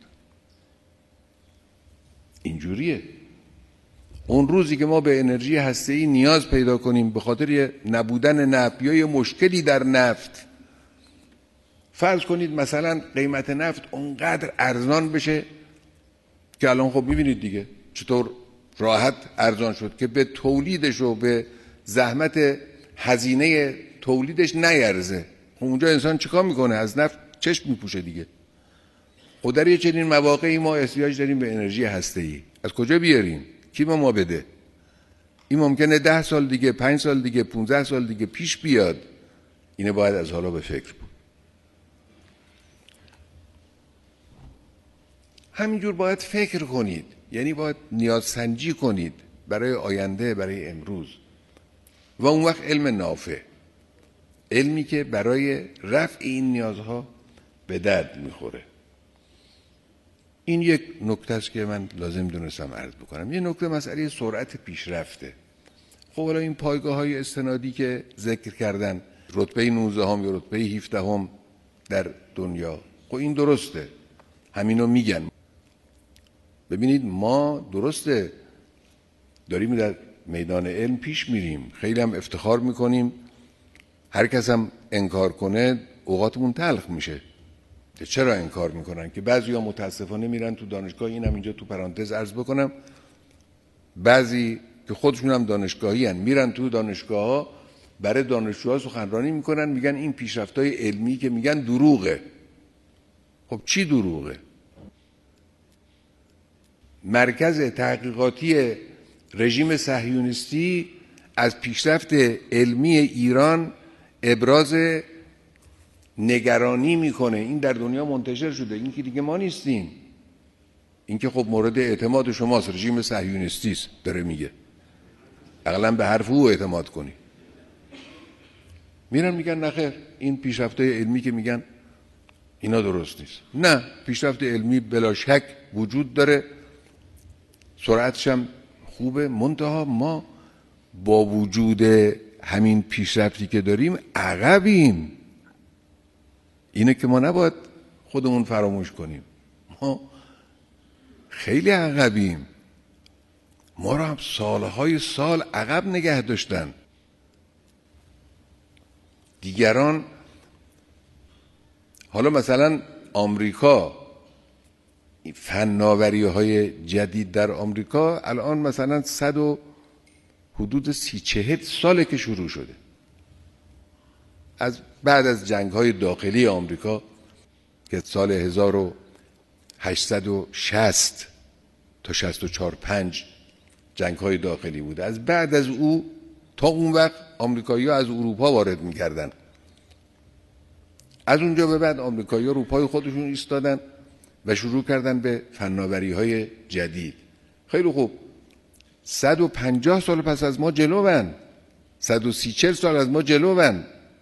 اینجوریه. اون روزی که ما به انرژی هسته‌ای نیاز پیدا کنیم به خاطر نبودن نفت یا یه مشکلی در نفت، فرض کنید مثلا قیمت نفت اونقدر ارزان بشه که الان خب میبینید دیگه چطور راحت ارزان شد که به تولیدش و به زحمت هزینه تولیدش نیرزه. خب اونجا انسان چیکار میکنه؟ از نفت چشم میپوشه دیگه. خب در یه چنین مواقعی ما احتیاج داریم به انرژی هسته‌ای. از کجا بیاریم؟ کی به ما بده؟ این ممکنه ده سال دیگه، پنج سال دیگه، پونزده سال دیگه پیش بیاد. اینه باید از حالا به فکر بود. همینجور باید فکر کنید، یعنی باید نیاز سنجی کنید برای آینده، برای امروز. و اون وقت علم نافع، علمی که برای رفع این نیازها به درد میخوره. این یک نکته است که من لازم دونستم عرض بکنم. یه نکته مسئله سرعت پیشرفته. خب حالا این پایگاه های استنادی که ذکر کردن، رتبه نوزده هم یا رتبه هفده هم در دنیا، خب این درسته، همینو میگن. ببینید ما درسته داریم در میدان علم پیش میریم، خیلی هم افتخار میکنیم، هر کس هم انکار کنه اوقاتمون تلخ میشه. چرا انکار میکنن؟ که بعضی ها متاسفانه میرن تو دانشگاه، اینم اینجا تو پرانتز عرض بکنم، بعضی که خودشون هم دانشگاهی هن میرن تو دانشگاه ها برای دانشجوها سخنرانی میکنن، میگن این پیشرفت‌های علمی که میگن دروغه. خب چی دروغه؟ مرکز تحقیقاتی رژیم صهیونیستی از پیشرفت علمی ایران ابراز نگرانی میکنه. این در دنیا منتشر شده، این که دیگه ما نیستیم، این که خب مورد اعتماد شماست، رژیم صهیونیستی است داره میگه، اقلا به حرف او اعتماد کنی. میرن میگن نخیر این پیشرفت‌های علمی که میگن اینا درست نیست. نه، پیشرفت علمی بلا شک وجود داره، سرعتش هم خوبه، منتها ما با وجود همین پیشرفتی که داریم عقبیم. اینه که ما نباید خودمون فراموش کنیم، ما خیلی عقبیم. ما رو هم سالهای سال عقب نگه داشتن. دیگران، حالا مثلا آمریکا، فناوری های جدید در آمریکا الان مثلا صد و حدود سی چهل ساله که شروع شده، از بعد از جنگ های داخلی آمریکا که سال هزار و هشتصد و شصت تا شصت و چهار پنج جنگ های داخلی بوده. از بعد از او تا اون وقت آمریکایی‌ها از اروپا وارد می‌کردن. از اونجا به بعد آمریکایی‌ها رو پای خودشون ایستادن و شروع کردن به فناوری‌های جدید. خیلی خوب، صد و پنجاه سال پس از ما جلوون، صد و سی چهل سال از ما جلوون.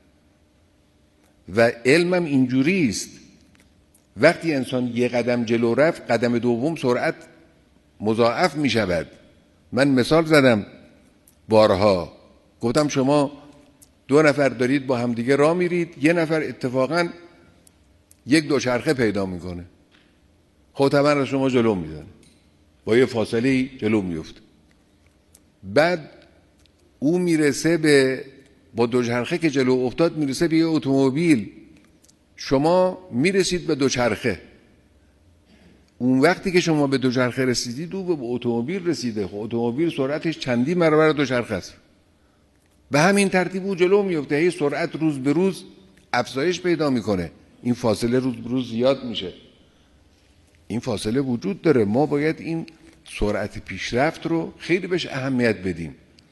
و علمم اینجوری است، وقتی انسان یه قدم جلو رفت، قدم دوم سرعت مضاعف می شود. من مثال زدم بارها، گفتم شما دو نفر دارید با همدیگه راه میرید، یه نفر اتفاقا یک دوچرخه پیدا میکنه، خب طبعا از شما جلو میزنه، با یه فاصله جلو میفته. بعد او میرسه به، با دوچرخه که جلو افتاد میرسه به یه اتومبیل، شما میرسید به دوچرخه. اون وقتی که شما به دوچرخه رسیدید او به اتومبیل رسیده، خب اتومبیل سرعتش چندین برابر دوچرخه است. به همین ترتیب او جلو میفته، هی سرعت روز به روز افزایش پیدا میکنه، این فاصله روز به روز زیاد میشه. این فاصله وجود داره، ما باید این سرعت پیشرفت رو خیلی بهش اهمیت بدیم.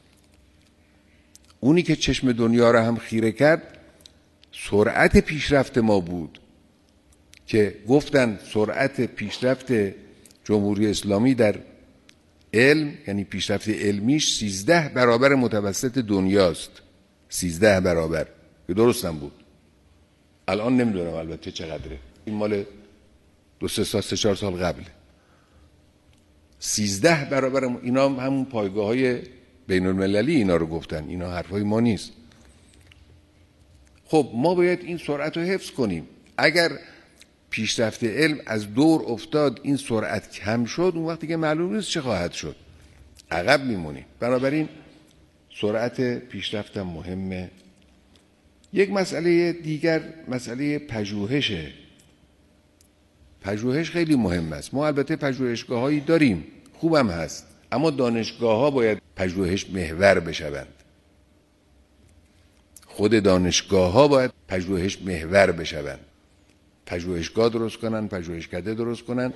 اونی که چشم دنیا رو هم خیره کرد سرعت پیشرفت ما بود که گفتن سرعت پیشرفت جمهوری اسلامی در علم، یعنی پیشرفت علمیش سیزده برابر متوسط دنیاست. سیزده برابر، که درست هم بود. الان نمیدونم البته چقدره، این مال دو سه سال سه چهار سال قبل. سیزده برابر. اینا هم همون پایگاه های بین المللی اینا رو گفتن، اینا حرفای ما نیست. خب ما باید این سرعت رو حفظ کنیم. اگر پیشرفت علم از دور افتاد، این سرعت کم شد، اون وقتی که معلوم نیست چه خواهد شد، عقب میمونیم. بنابراین سرعت پیشرفت هم مهمه. یک مسئله دیگر مسئله پژوهشه. پژوهش خیلی مهم است. ما البته پژوهشگاه هایی داریم، خوبم هست، اما دانشگاه ها باید پژوهش محور بشوند. خود دانشگاه ها باید پژوهش محور بشوند، پژوهشگاه درست کنن، پژوهشکده درست کنن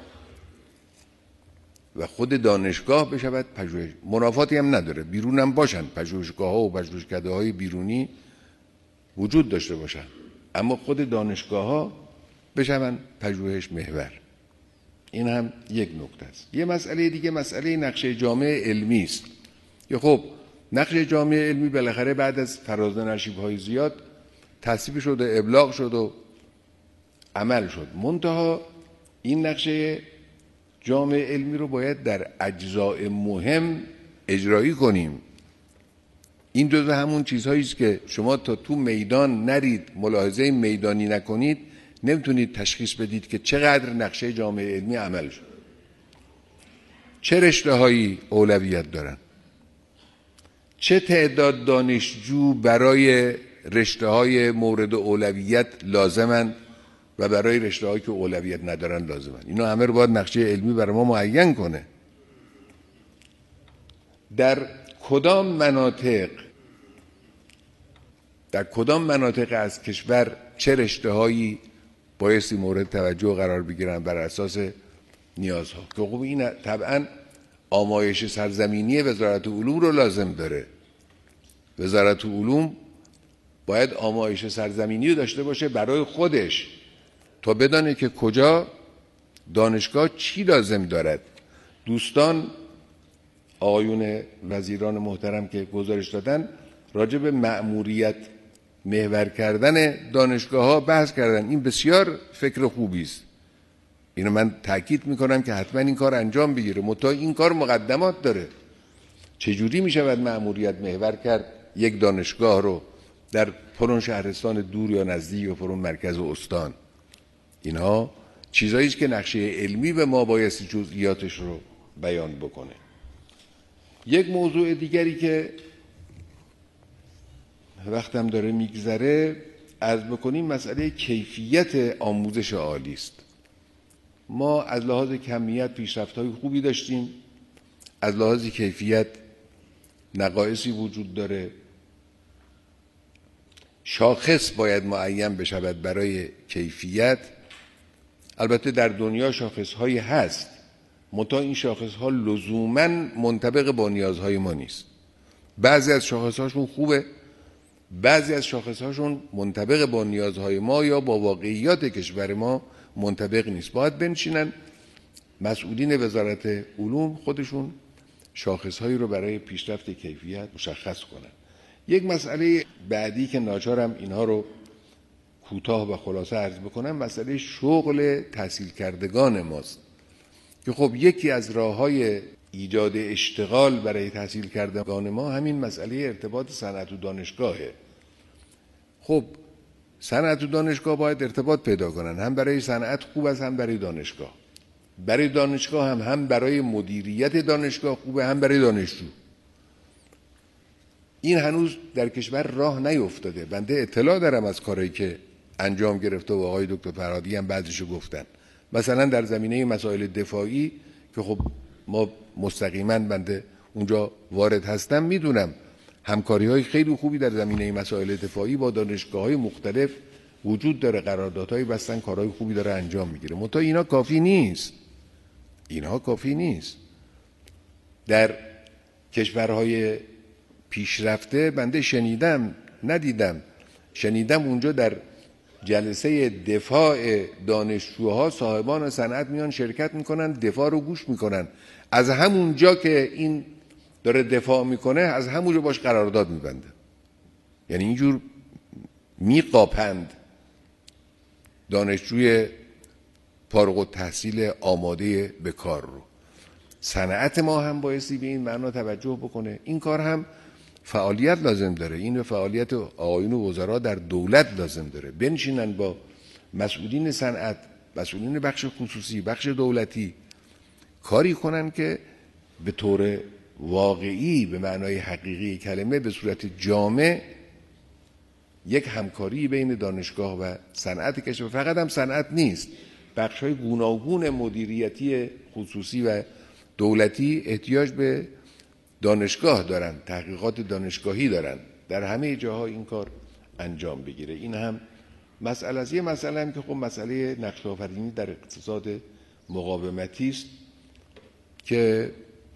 و خود دانشگاه بشود پژوهش. منافاتی هم نداره، بیرون هم باشن، پژوهشگاه ها و پژوهشکده های بیرونی وجود داشته باشن، اما خود دانشگاه ها بشون پژوهش محور. این هم یک نکته است. یه مسئله دیگه مسئله نقشه جامعه علمی است. که خب نقشه جامعه علمی بالاخره بعد از فراز و نشیب های زیاد تصویب شد و ابلاغ شد و عمل شد. منتها این نقشه جامعه علمی رو باید در اجزای مهم اجرایی کنیم. این جزء همون چیزهایی است که شما تا تو میدان نرید، ملاحظه میدانی نکنید، نمیتونید تشخیص بدید که چقدر نقشه جامعه علمی عمل شد، چه رشته هایی اولویت دارن، چه تعداد دانشجو برای رشته های مورد اولویت لازمن و برای رشته هایی که اولویت ندارن لازمن. اینا همه رو باید نقشه علمی برای ما معین کنه. در کدام مناطق در کدام مناطق از کشور چه رشته هایی بایستی مورد توجه قرار بگیرن بر اساس نیازها. که خب این طبعا آمایش سرزمینی وزارت علوم رو لازم داره. وزارت علوم باید آمایش سرزمینی رو داشته باشه برای خودش تا بدانه که کجا دانشگاه چی لازم دارد. دوستان آقایون وزیران محترم که گزارش دادن راجع به مأموریت محور کردن دانشگاه ها بحث کردن. این بسیار فکر خوبی است. اینو من تاکید میکنم که حتما این کار انجام بگیره. منتها این کار مقدمات داره. چجوری میشود مأموریت محور کرد یک دانشگاه رو در فلان شهرستان دور یا نزدیک و فلان مرکز و استان؟ اینها چیزایی است که نقشه علمی به ما بایستی جزئیاتش رو بیان بکنه. یک موضوع دیگری که وقتم داره میگذره عرض بکنیم مسئله کیفیت آموزش عالی است. ما از لحاظ کمیت پیشرفت‌های خوبی داشتیم، از لحاظ کیفیت نقایصی وجود داره. شاخص باید معین بشود برای کیفیت. البته در دنیا شاخص‌هایی هست، منتها این شاخص‌ها لزوماً منطبق با نیازهای ما نیست. بعضی از شاخص‌هاشون خوبه، بعضی از شاخص‌هاشون منطبق با نیازهای ما یا با واقعیات کشور ما منطبق نیست. باید بنشینن مسئولین وزارت علوم خودشون شاخص‌هایی رو برای پیشرفت کیفیت مشخص کنن. یک مسئله بعدی که ناچارم اینها رو کوتاه و خلاصه عرض بکنم، مسئله شغل تحصیل کردگان ماست که خب یکی از راه‌های ایجاد اشتغال برای تحصیل کردگان ما همین مسئله ارتباط صنعت و دانشگاهه. خب صنعت و دانشگاه باید ارتباط پیدا کنن، هم برای صنعت خوب است هم برای دانشگاه. برای دانشگاه هم هم برای مدیریت دانشگاه خوبه، هم برای دانشجو. این هنوز در کشور راه نیفتاده. بنده اطلاع دارم از کاری که انجام گرفته و آقای دکتر فرهادی هم بعضیشو گفتن. مثلا در زمینه مسائل دفاعی که خب ما مستقیما بنده اونجا وارد هستم، میدونم همکاری‌های خیلی خوبی در زمینه مسائل دفاعی با دانشگاه‌های مختلف وجود داره، قراردادهای بستن، کارهای خوبی داره انجام میگیره. منتها اینا کافی نیست. اینها کافی نیست. در کشورهای پیشرفته بنده شنیدم، ندیدم، شنیدم اونجا در جلسه دفاع دانشجوها صاحبان صنعت میان شرکت میکنن، دفاع رو گوش میکنن. از همون جا که این داره دفاع میکنه از همونجا باش قرارداد میبنده. یعنی اینجور میقاپند دانشجوی فارغ التحصیل آماده به کار رو. صنعت ما هم بایستی به این معنا توجه بکنه. این کار هم فعالیت لازم داره. این فعالیت آقایون وزرا در دولت لازم داره. بنشینن با مسئولین صنعت، مسئولین بخش خصوصی، بخش دولتی کاری کنن که به طور واقعی به معنای حقیقی کلمه به صورت جامع یک همکاری بین دانشگاه و صنعت کشور. فقط هم صنعت نیست، بخش‌های گوناگون مدیریتی خصوصی و دولتی احتیاج به دانشگاه دارن، تحقیقات دانشگاهی دارن. در همه جاها این کار انجام بگیره. این هم مسئله است. یه مسئله هم که خب مسئله نقش آفرینی در اقتصاد مقاومتی است که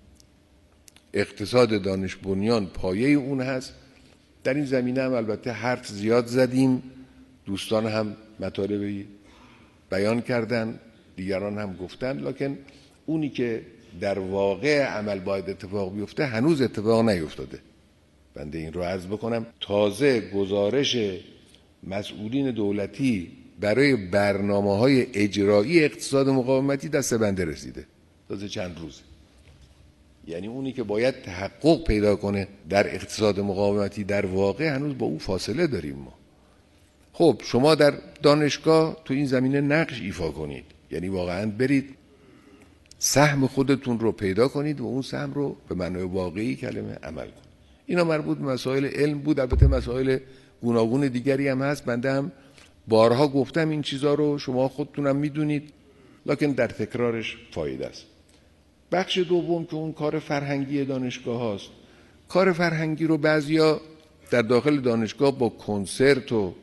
اقتصاد دانش بنیان پایه اون هست. در این زمینه هم البته حرف زیاد زدیم، دوستان هم مطالبی بیان کردن، دیگران هم گفتن، لکن اونی که در واقع عمل باید اتفاق بیفته هنوز اتفاق نیفتاده. بنده این رو عرض بکنم. تازه گزارش مسئولین دولتی برای برنامه‌های اجرایی اقتصاد مقاومتی دست بنده رسیده، تازه چند روز. یعنی اونی که باید تحقق پیدا کنه در اقتصاد مقاومتی در واقع هنوز با او فاصله داریم ما. خب شما در دانشگاه تو این زمینه نقش ایفا کنید، یعنی واقعا برید سهم خودتون رو پیدا کنید و اون سهم رو به معنای واقعی کلمه عمل کنید. اینا مربوط به مسائل علم بود. البته مسائل گوناگون دیگری هم هست، بنده هم بارها گفتم این چیزا رو، شما خودتونم میدونید، لکن در تکرارش فایده است. بخش دوم که اون کار فرهنگی دانشگاه هاست. کار فرهنگی رو بعضیا در داخل دانشگاه با کنسرت و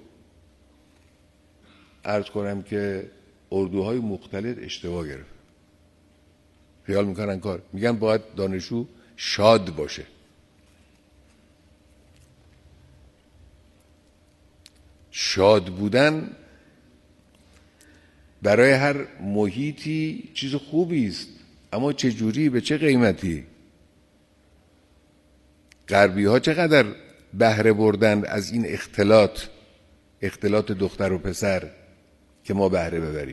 عرض کنم که اردوهای مختلف اشتباه گرفت. خیال میکنن کار، میگن باید دانشجو شاد باشه. شاد بودن برای هر محیطی چیز خوبی است، اما چه جوری، به چه قیمتی؟ غربی ها چقدر بهره بردن از این اختلاط اختلاط دختر و پسر که ما بهره ببریم.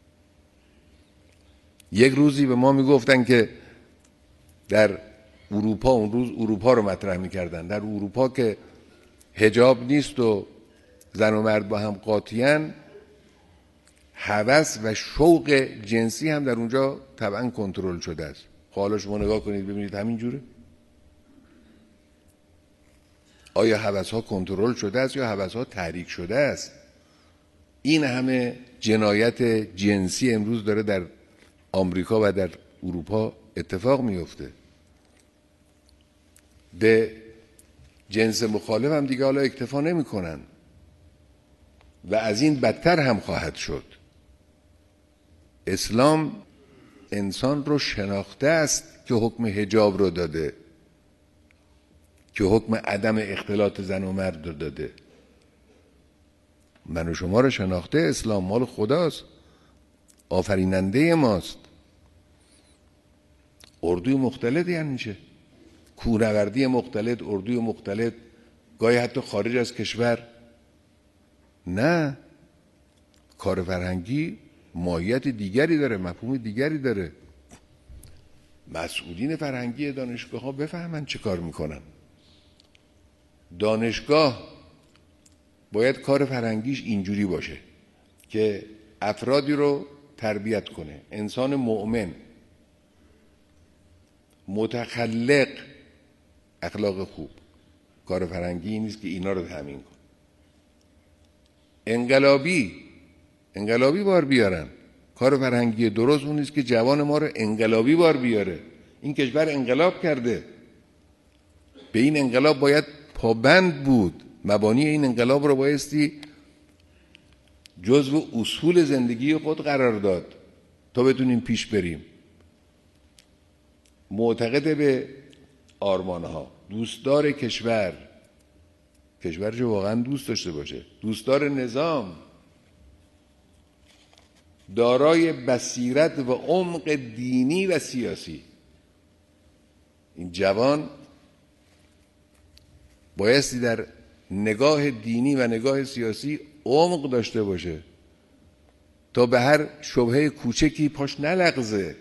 یک روزی به ما میگفتن که در اروپا، اون روز اروپا رو مطرح میکردن، در اروپا که حجاب نیست و زن و مرد با هم قاطیان، هوس و شوق جنسی هم در اونجا طبعا کنترل شده است. حالا شما نگاه کنید ببینید همین جوره. آیا هوس ها کنترل شده است یا هوس ها تحریک شده است؟ این همه جنایت جنسی امروز داره در آمریکا و در اروپا اتفاق میفته. به جنس مخالف هم دیگه حالا اکتفا نمی کنن و از این بدتر هم خواهد شد. اسلام انسان رو شناخته است که حکم حجاب رو داده، که حکم عدم اختلاط زن و مرد رو داده. من و شما رو شناخته. اسلام مال خداست، آفریننده ماست. اردوی مختلط یعنی چه؟ کوهنوردی مختلط، اردوی مختلط، گاهی حتی خارج از کشور. نه، کار فرهنگی ماهیت دیگری داره، مفهوم دیگری داره. مسئولین فرهنگی دانشگاه ها بفهمن چه کار میکنن. دانشگاه باید کار فرهنگیش اینجوری باشه که افرادی رو تربیت کنه، انسان مؤمن، متخلق، اخلاق خوب. کار فرهنگی این نیست که اینا رو تامین کن. انقلابی انقلابی بار بیارن. کار فرهنگی درست اون نیست که جوان ما رو انقلابی بار بیاره. این کشور انقلاب کرده، به این انقلاب باید پابند بود. مبانی این انقلاب رو بایستی جزو اصول زندگی خود قرار داد تا بتونیم پیش بریم. معتقد به آرمانها، دوستدار کشور، کشورش واقعا دوست داشته باشه، دوستدار نظام، دارای بصیرت و عمق دینی و سیاسی. این جوان بایستی در نگاه دینی و نگاه سیاسی عمق داشته باشه تا به هر شبهه کوچکی پاش نلغزه،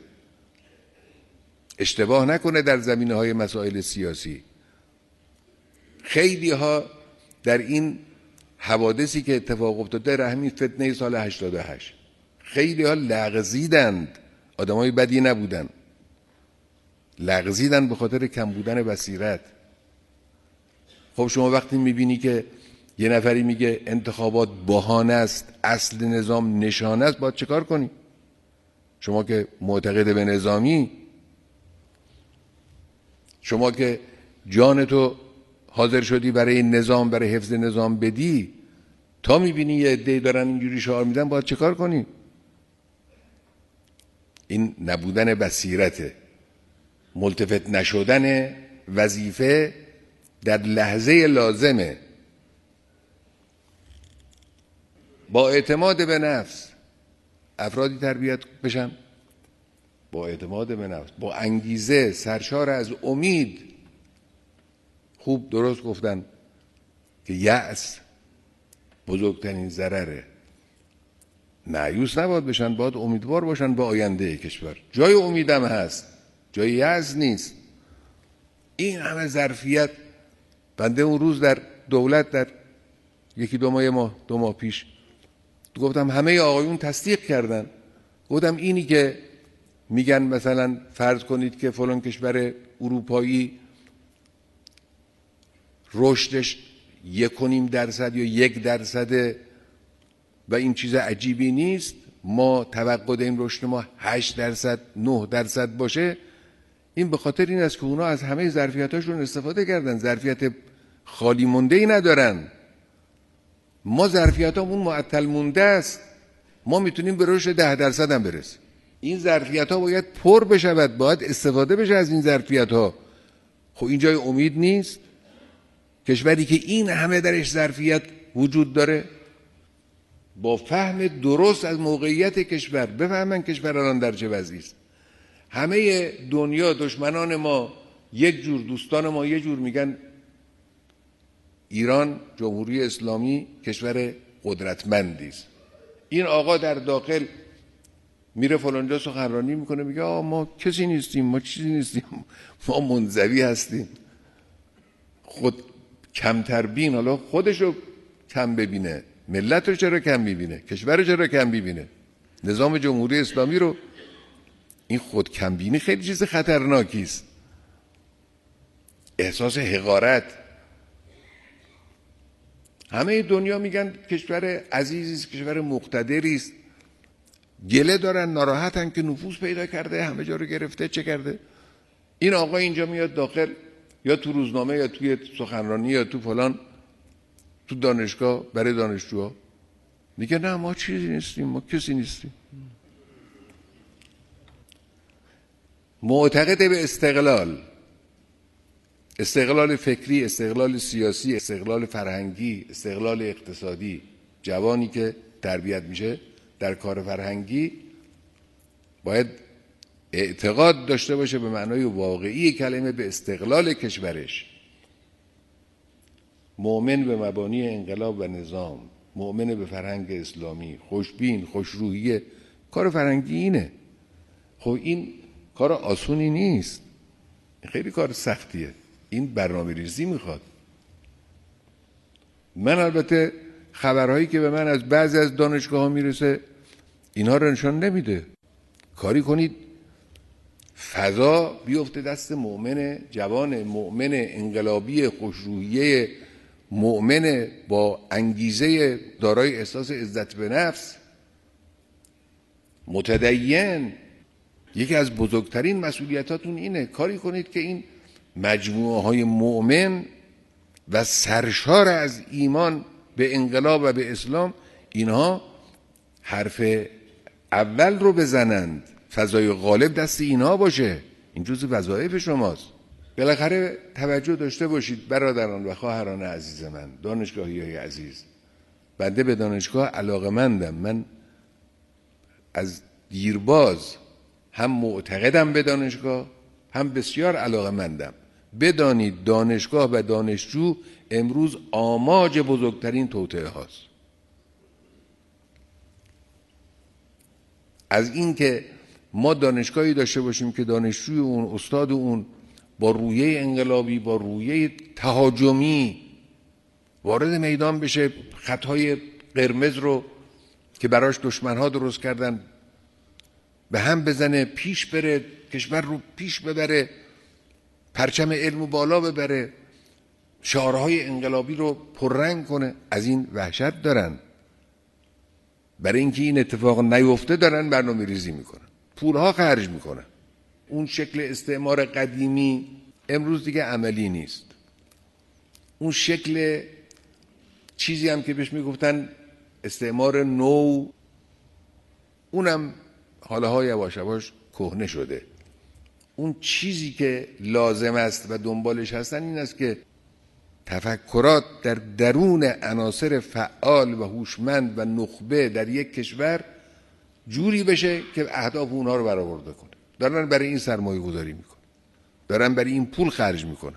اشتباه نکنه در زمینه‌های مسائل سیاسی. خیلی ها در این حوادثی که اتفاق افتاده، در همین فتنه سال هشتاد و هشت، خیلی ها لغزیدند. آدمای بدی نبودن، لغزیدن به خاطر کم بودن بصیرت. خب شما وقتی میبینی که یه نفری میگه انتخابات بهانه است، اصل نظام نشانه است، باید چه کار کنی؟ شما که معتقد به نظامی، شما که جان تو حاضر شدی برای نظام، برای حفظ نظام بدی، تا میبینی یه عده‌ای دارن اینجوری شعار میدن، باید چه کار کنی؟ این نبودن بصیرته، ملتفت نشدن وظیفه در لحظه لازمه. با اعتماد به نفس افرادی تربیت بشن، با اعتماد به نفس، با انگیزه، سرشار از امید. خوب درست گفتن که یأس بزرگترین ضرره. مایوس نباید بشن، باید امیدوار باشن به آینده کشور. جای امیدم هست، جای یأس نیست. این همه ظرفیت. بنده اون روز در دولت، در یکی دو ماه ماه دو ماه پیش گفتم، همه آقایون تصدیق کردن. گفتم اینی که میگن مثلا فرض کنید که فلان کشور اروپایی رشدش یک و نیم درصد یا یک درصد و این چیز عجیبی نیست، ما توقع داریم رشد ما هشت درصد نه درصد باشه. این به خاطر این است که اونا از همه ظرفیتاشون استفاده کردن، ظرفیت خالی مونده ای ندارن. ما ظرفیتامون معطل مونده است. ما میتونیم به رشد ده درصد هم برسیم. این ظرفیت ها باید پر بشود، باید استفاده بشه از این ظرفیت ها. خب این جای امید نیست؟ کشوری که این همه درش ظرفیت وجود داره، با فهم درست از موقعیت کشور، بفهمن کشور الان در چه وضعی است. همه دنیا دشمنان ما یک جور، دوستان ما یک جور میگن ایران جمهوری اسلامی کشور قدرتمندی است. این آقا در داخل میره فلانجا سخنرانی میکنه، میگه آه ما کسی نیستیم، ما چیزی نیستیم، ما منزوی هستیم. خود کمتر بین، حالا خودشو کم ببینه، ملت رو چرا کم میبینه، کشور رو چرا کم میبینه، نظام جمهوری اسلامی رو. این خود کم بینی خیلی چیز خطرناکی است. احساس حقارت. همه دنیا میگن کشور عزیزی است، کشور مقتدری است، گله دارن، ناراحتن که نفوذ پیدا کرده، همه جا رو گرفته، چه کرده. این آقا اینجا میاد داخل، یا تو روزنامه یا توی سخنرانی یا تو فلان تو دانشگاه برای دانشجوها میگه نه ما چیزی نیستیم، ما کسی نیستیم. معتقد به استقلال، استقلال فکری، استقلال سیاسی، استقلال فرهنگی، استقلال اقتصادی. جوانی که تربیت میشه در کار فرهنگی باید اعتقاد داشته باشه به معنای واقعی کلمه به استقلال کشورش. مؤمن به مبانی انقلاب و نظام، مؤمن به فرهنگ اسلامی، خوشبین، خوشروحیه. کار فرهنگی اینه. خب این کار آسونی نیست، خیلی کار سختیه. این برنامه ریزی میخواد. من البته خبرهایی که به من از بعضی از دانشگاه ها میرسه اینها رو نشان نمیده. کاری کنید فضا بیفته دست مؤمن جوان، مؤمن انقلابی، خوشروحیه، مؤمن با انگیزه، دارای احساس عزت به نفس، متدین. یکی از بزرگترین مسئولیتاتون اینه کاری کنید که این مجموعه های مؤمن و سرشار از ایمان به انقلاب و به اسلام، اینها حرف اول رو بزنند، فضای غالب دست اینها باشه. این جزء وظایف شماست. بالاخره توجه داشته باشید برادران و خواهران عزیز من، دانشگاهیای عزیز. بنده به دانشگاه علاقه‌مندم. من از دیرباز هم معتقدم به دانشگاه، هم بسیار علاقه‌مندم. بدانید دانشگاه و دانشجو امروز آماج بزرگترین توطئه هاست. از این که ما دانشگاهی داشته باشیم که دانشجوی اون، استاد اون با رویه انقلابی، با رویه تهاجمی وارد میدان بشه، خطهای قرمز رو که براش دشمنها درست کردن به هم بزنه، پیش بره، کشور رو پیش ببره، پرچم علم بالا ببره، شعارهای انقلابی رو پررنگ کنه. از این وحشت دارن. برای اینکه این اتفاق نیفته دارن برنامه ریزی میکنن، پولها خرج میکنن. اون شکل استعمار قدیمی امروز دیگه عملی نیست. اون شکل چیزی هم که بهش میگفتن استعمار نو، اونم حالها یواش یواش کهنه شده. اون چیزی که لازم است و دنبالش هستن این است که تفکرات در درون عناصر فعال و هوشمند و نخبه در یک کشور جوری بشه که اهداف اونها رو برآورده کنه. دارن برای این سرمایه گذاری میکنن، دارن برای این پول خرج میکنن.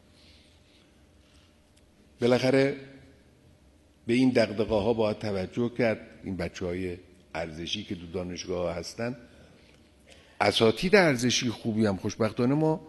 بالاخره به این دغدغه ها باید توجه کرد. این بچه های ارزشی که تو دانشگاه ها هستن، اساتید ارزشی خوبی هم خوشبختانه ما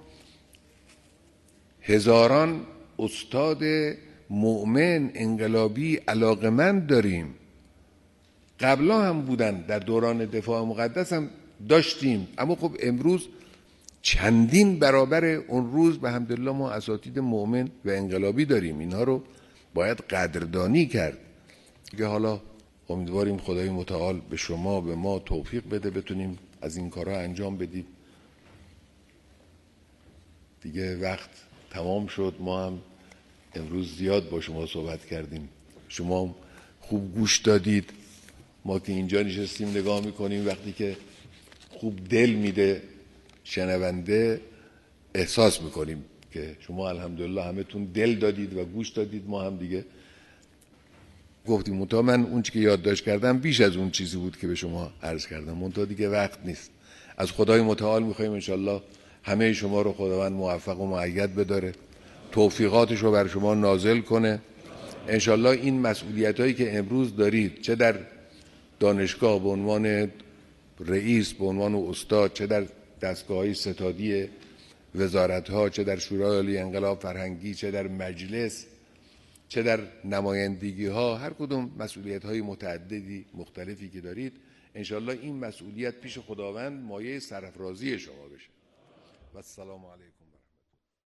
هزاران استاد مؤمن انقلابی علاقمند داریم. قبلا هم بودن، در دوران دفاع مقدس هم داشتیم، اما خب امروز چندین برابر اون روز به حمدالله ما اساتید مؤمن و انقلابی داریم. اینها رو باید قدردانی کرد. دیگه حالا امیدواریم خدای متعال به شما، به ما توفیق بده بتونیم از این کارها انجام بدیم. دیگه وقت تمام شد. ما هم امروز زیاد با شما صحبت کردیم، شما خوب گوش دادید. ما که اینجا نشستیم نگاه میکنیم، وقتی که خوب دل میده شنونده احساس میکنیم که شما الحمدلله همتون دل دادید و گوش دادید. ما هم دیگه گفتیم. منتها من اون چی که یادداشت کردم بیش از اون چیزی بود که به شما عرض کردم. منتها دیگه وقت نیست. از خدای متعال میخوایم انشالله همه شما رو خداوند موفق و مؤید بداره، توفیقاتش رو بر شما نازل کنه انشالله این مسئولیت هایی که امروز دارید، چه در دانشگاه به عنوان رئیس، به عنوان استاد، چه در دستگاه های ستادی وزارت ها، چه در شورای عالی انقلاب فرهنگی، چه در مجلس، چه در نمایندگی ها، هر کدوم مسئولیت های متعددی مختلفی که دارید، انشالله این مسئولیت پیش خداوند مایه سرافرازی شما بشه. و السلام علیکم.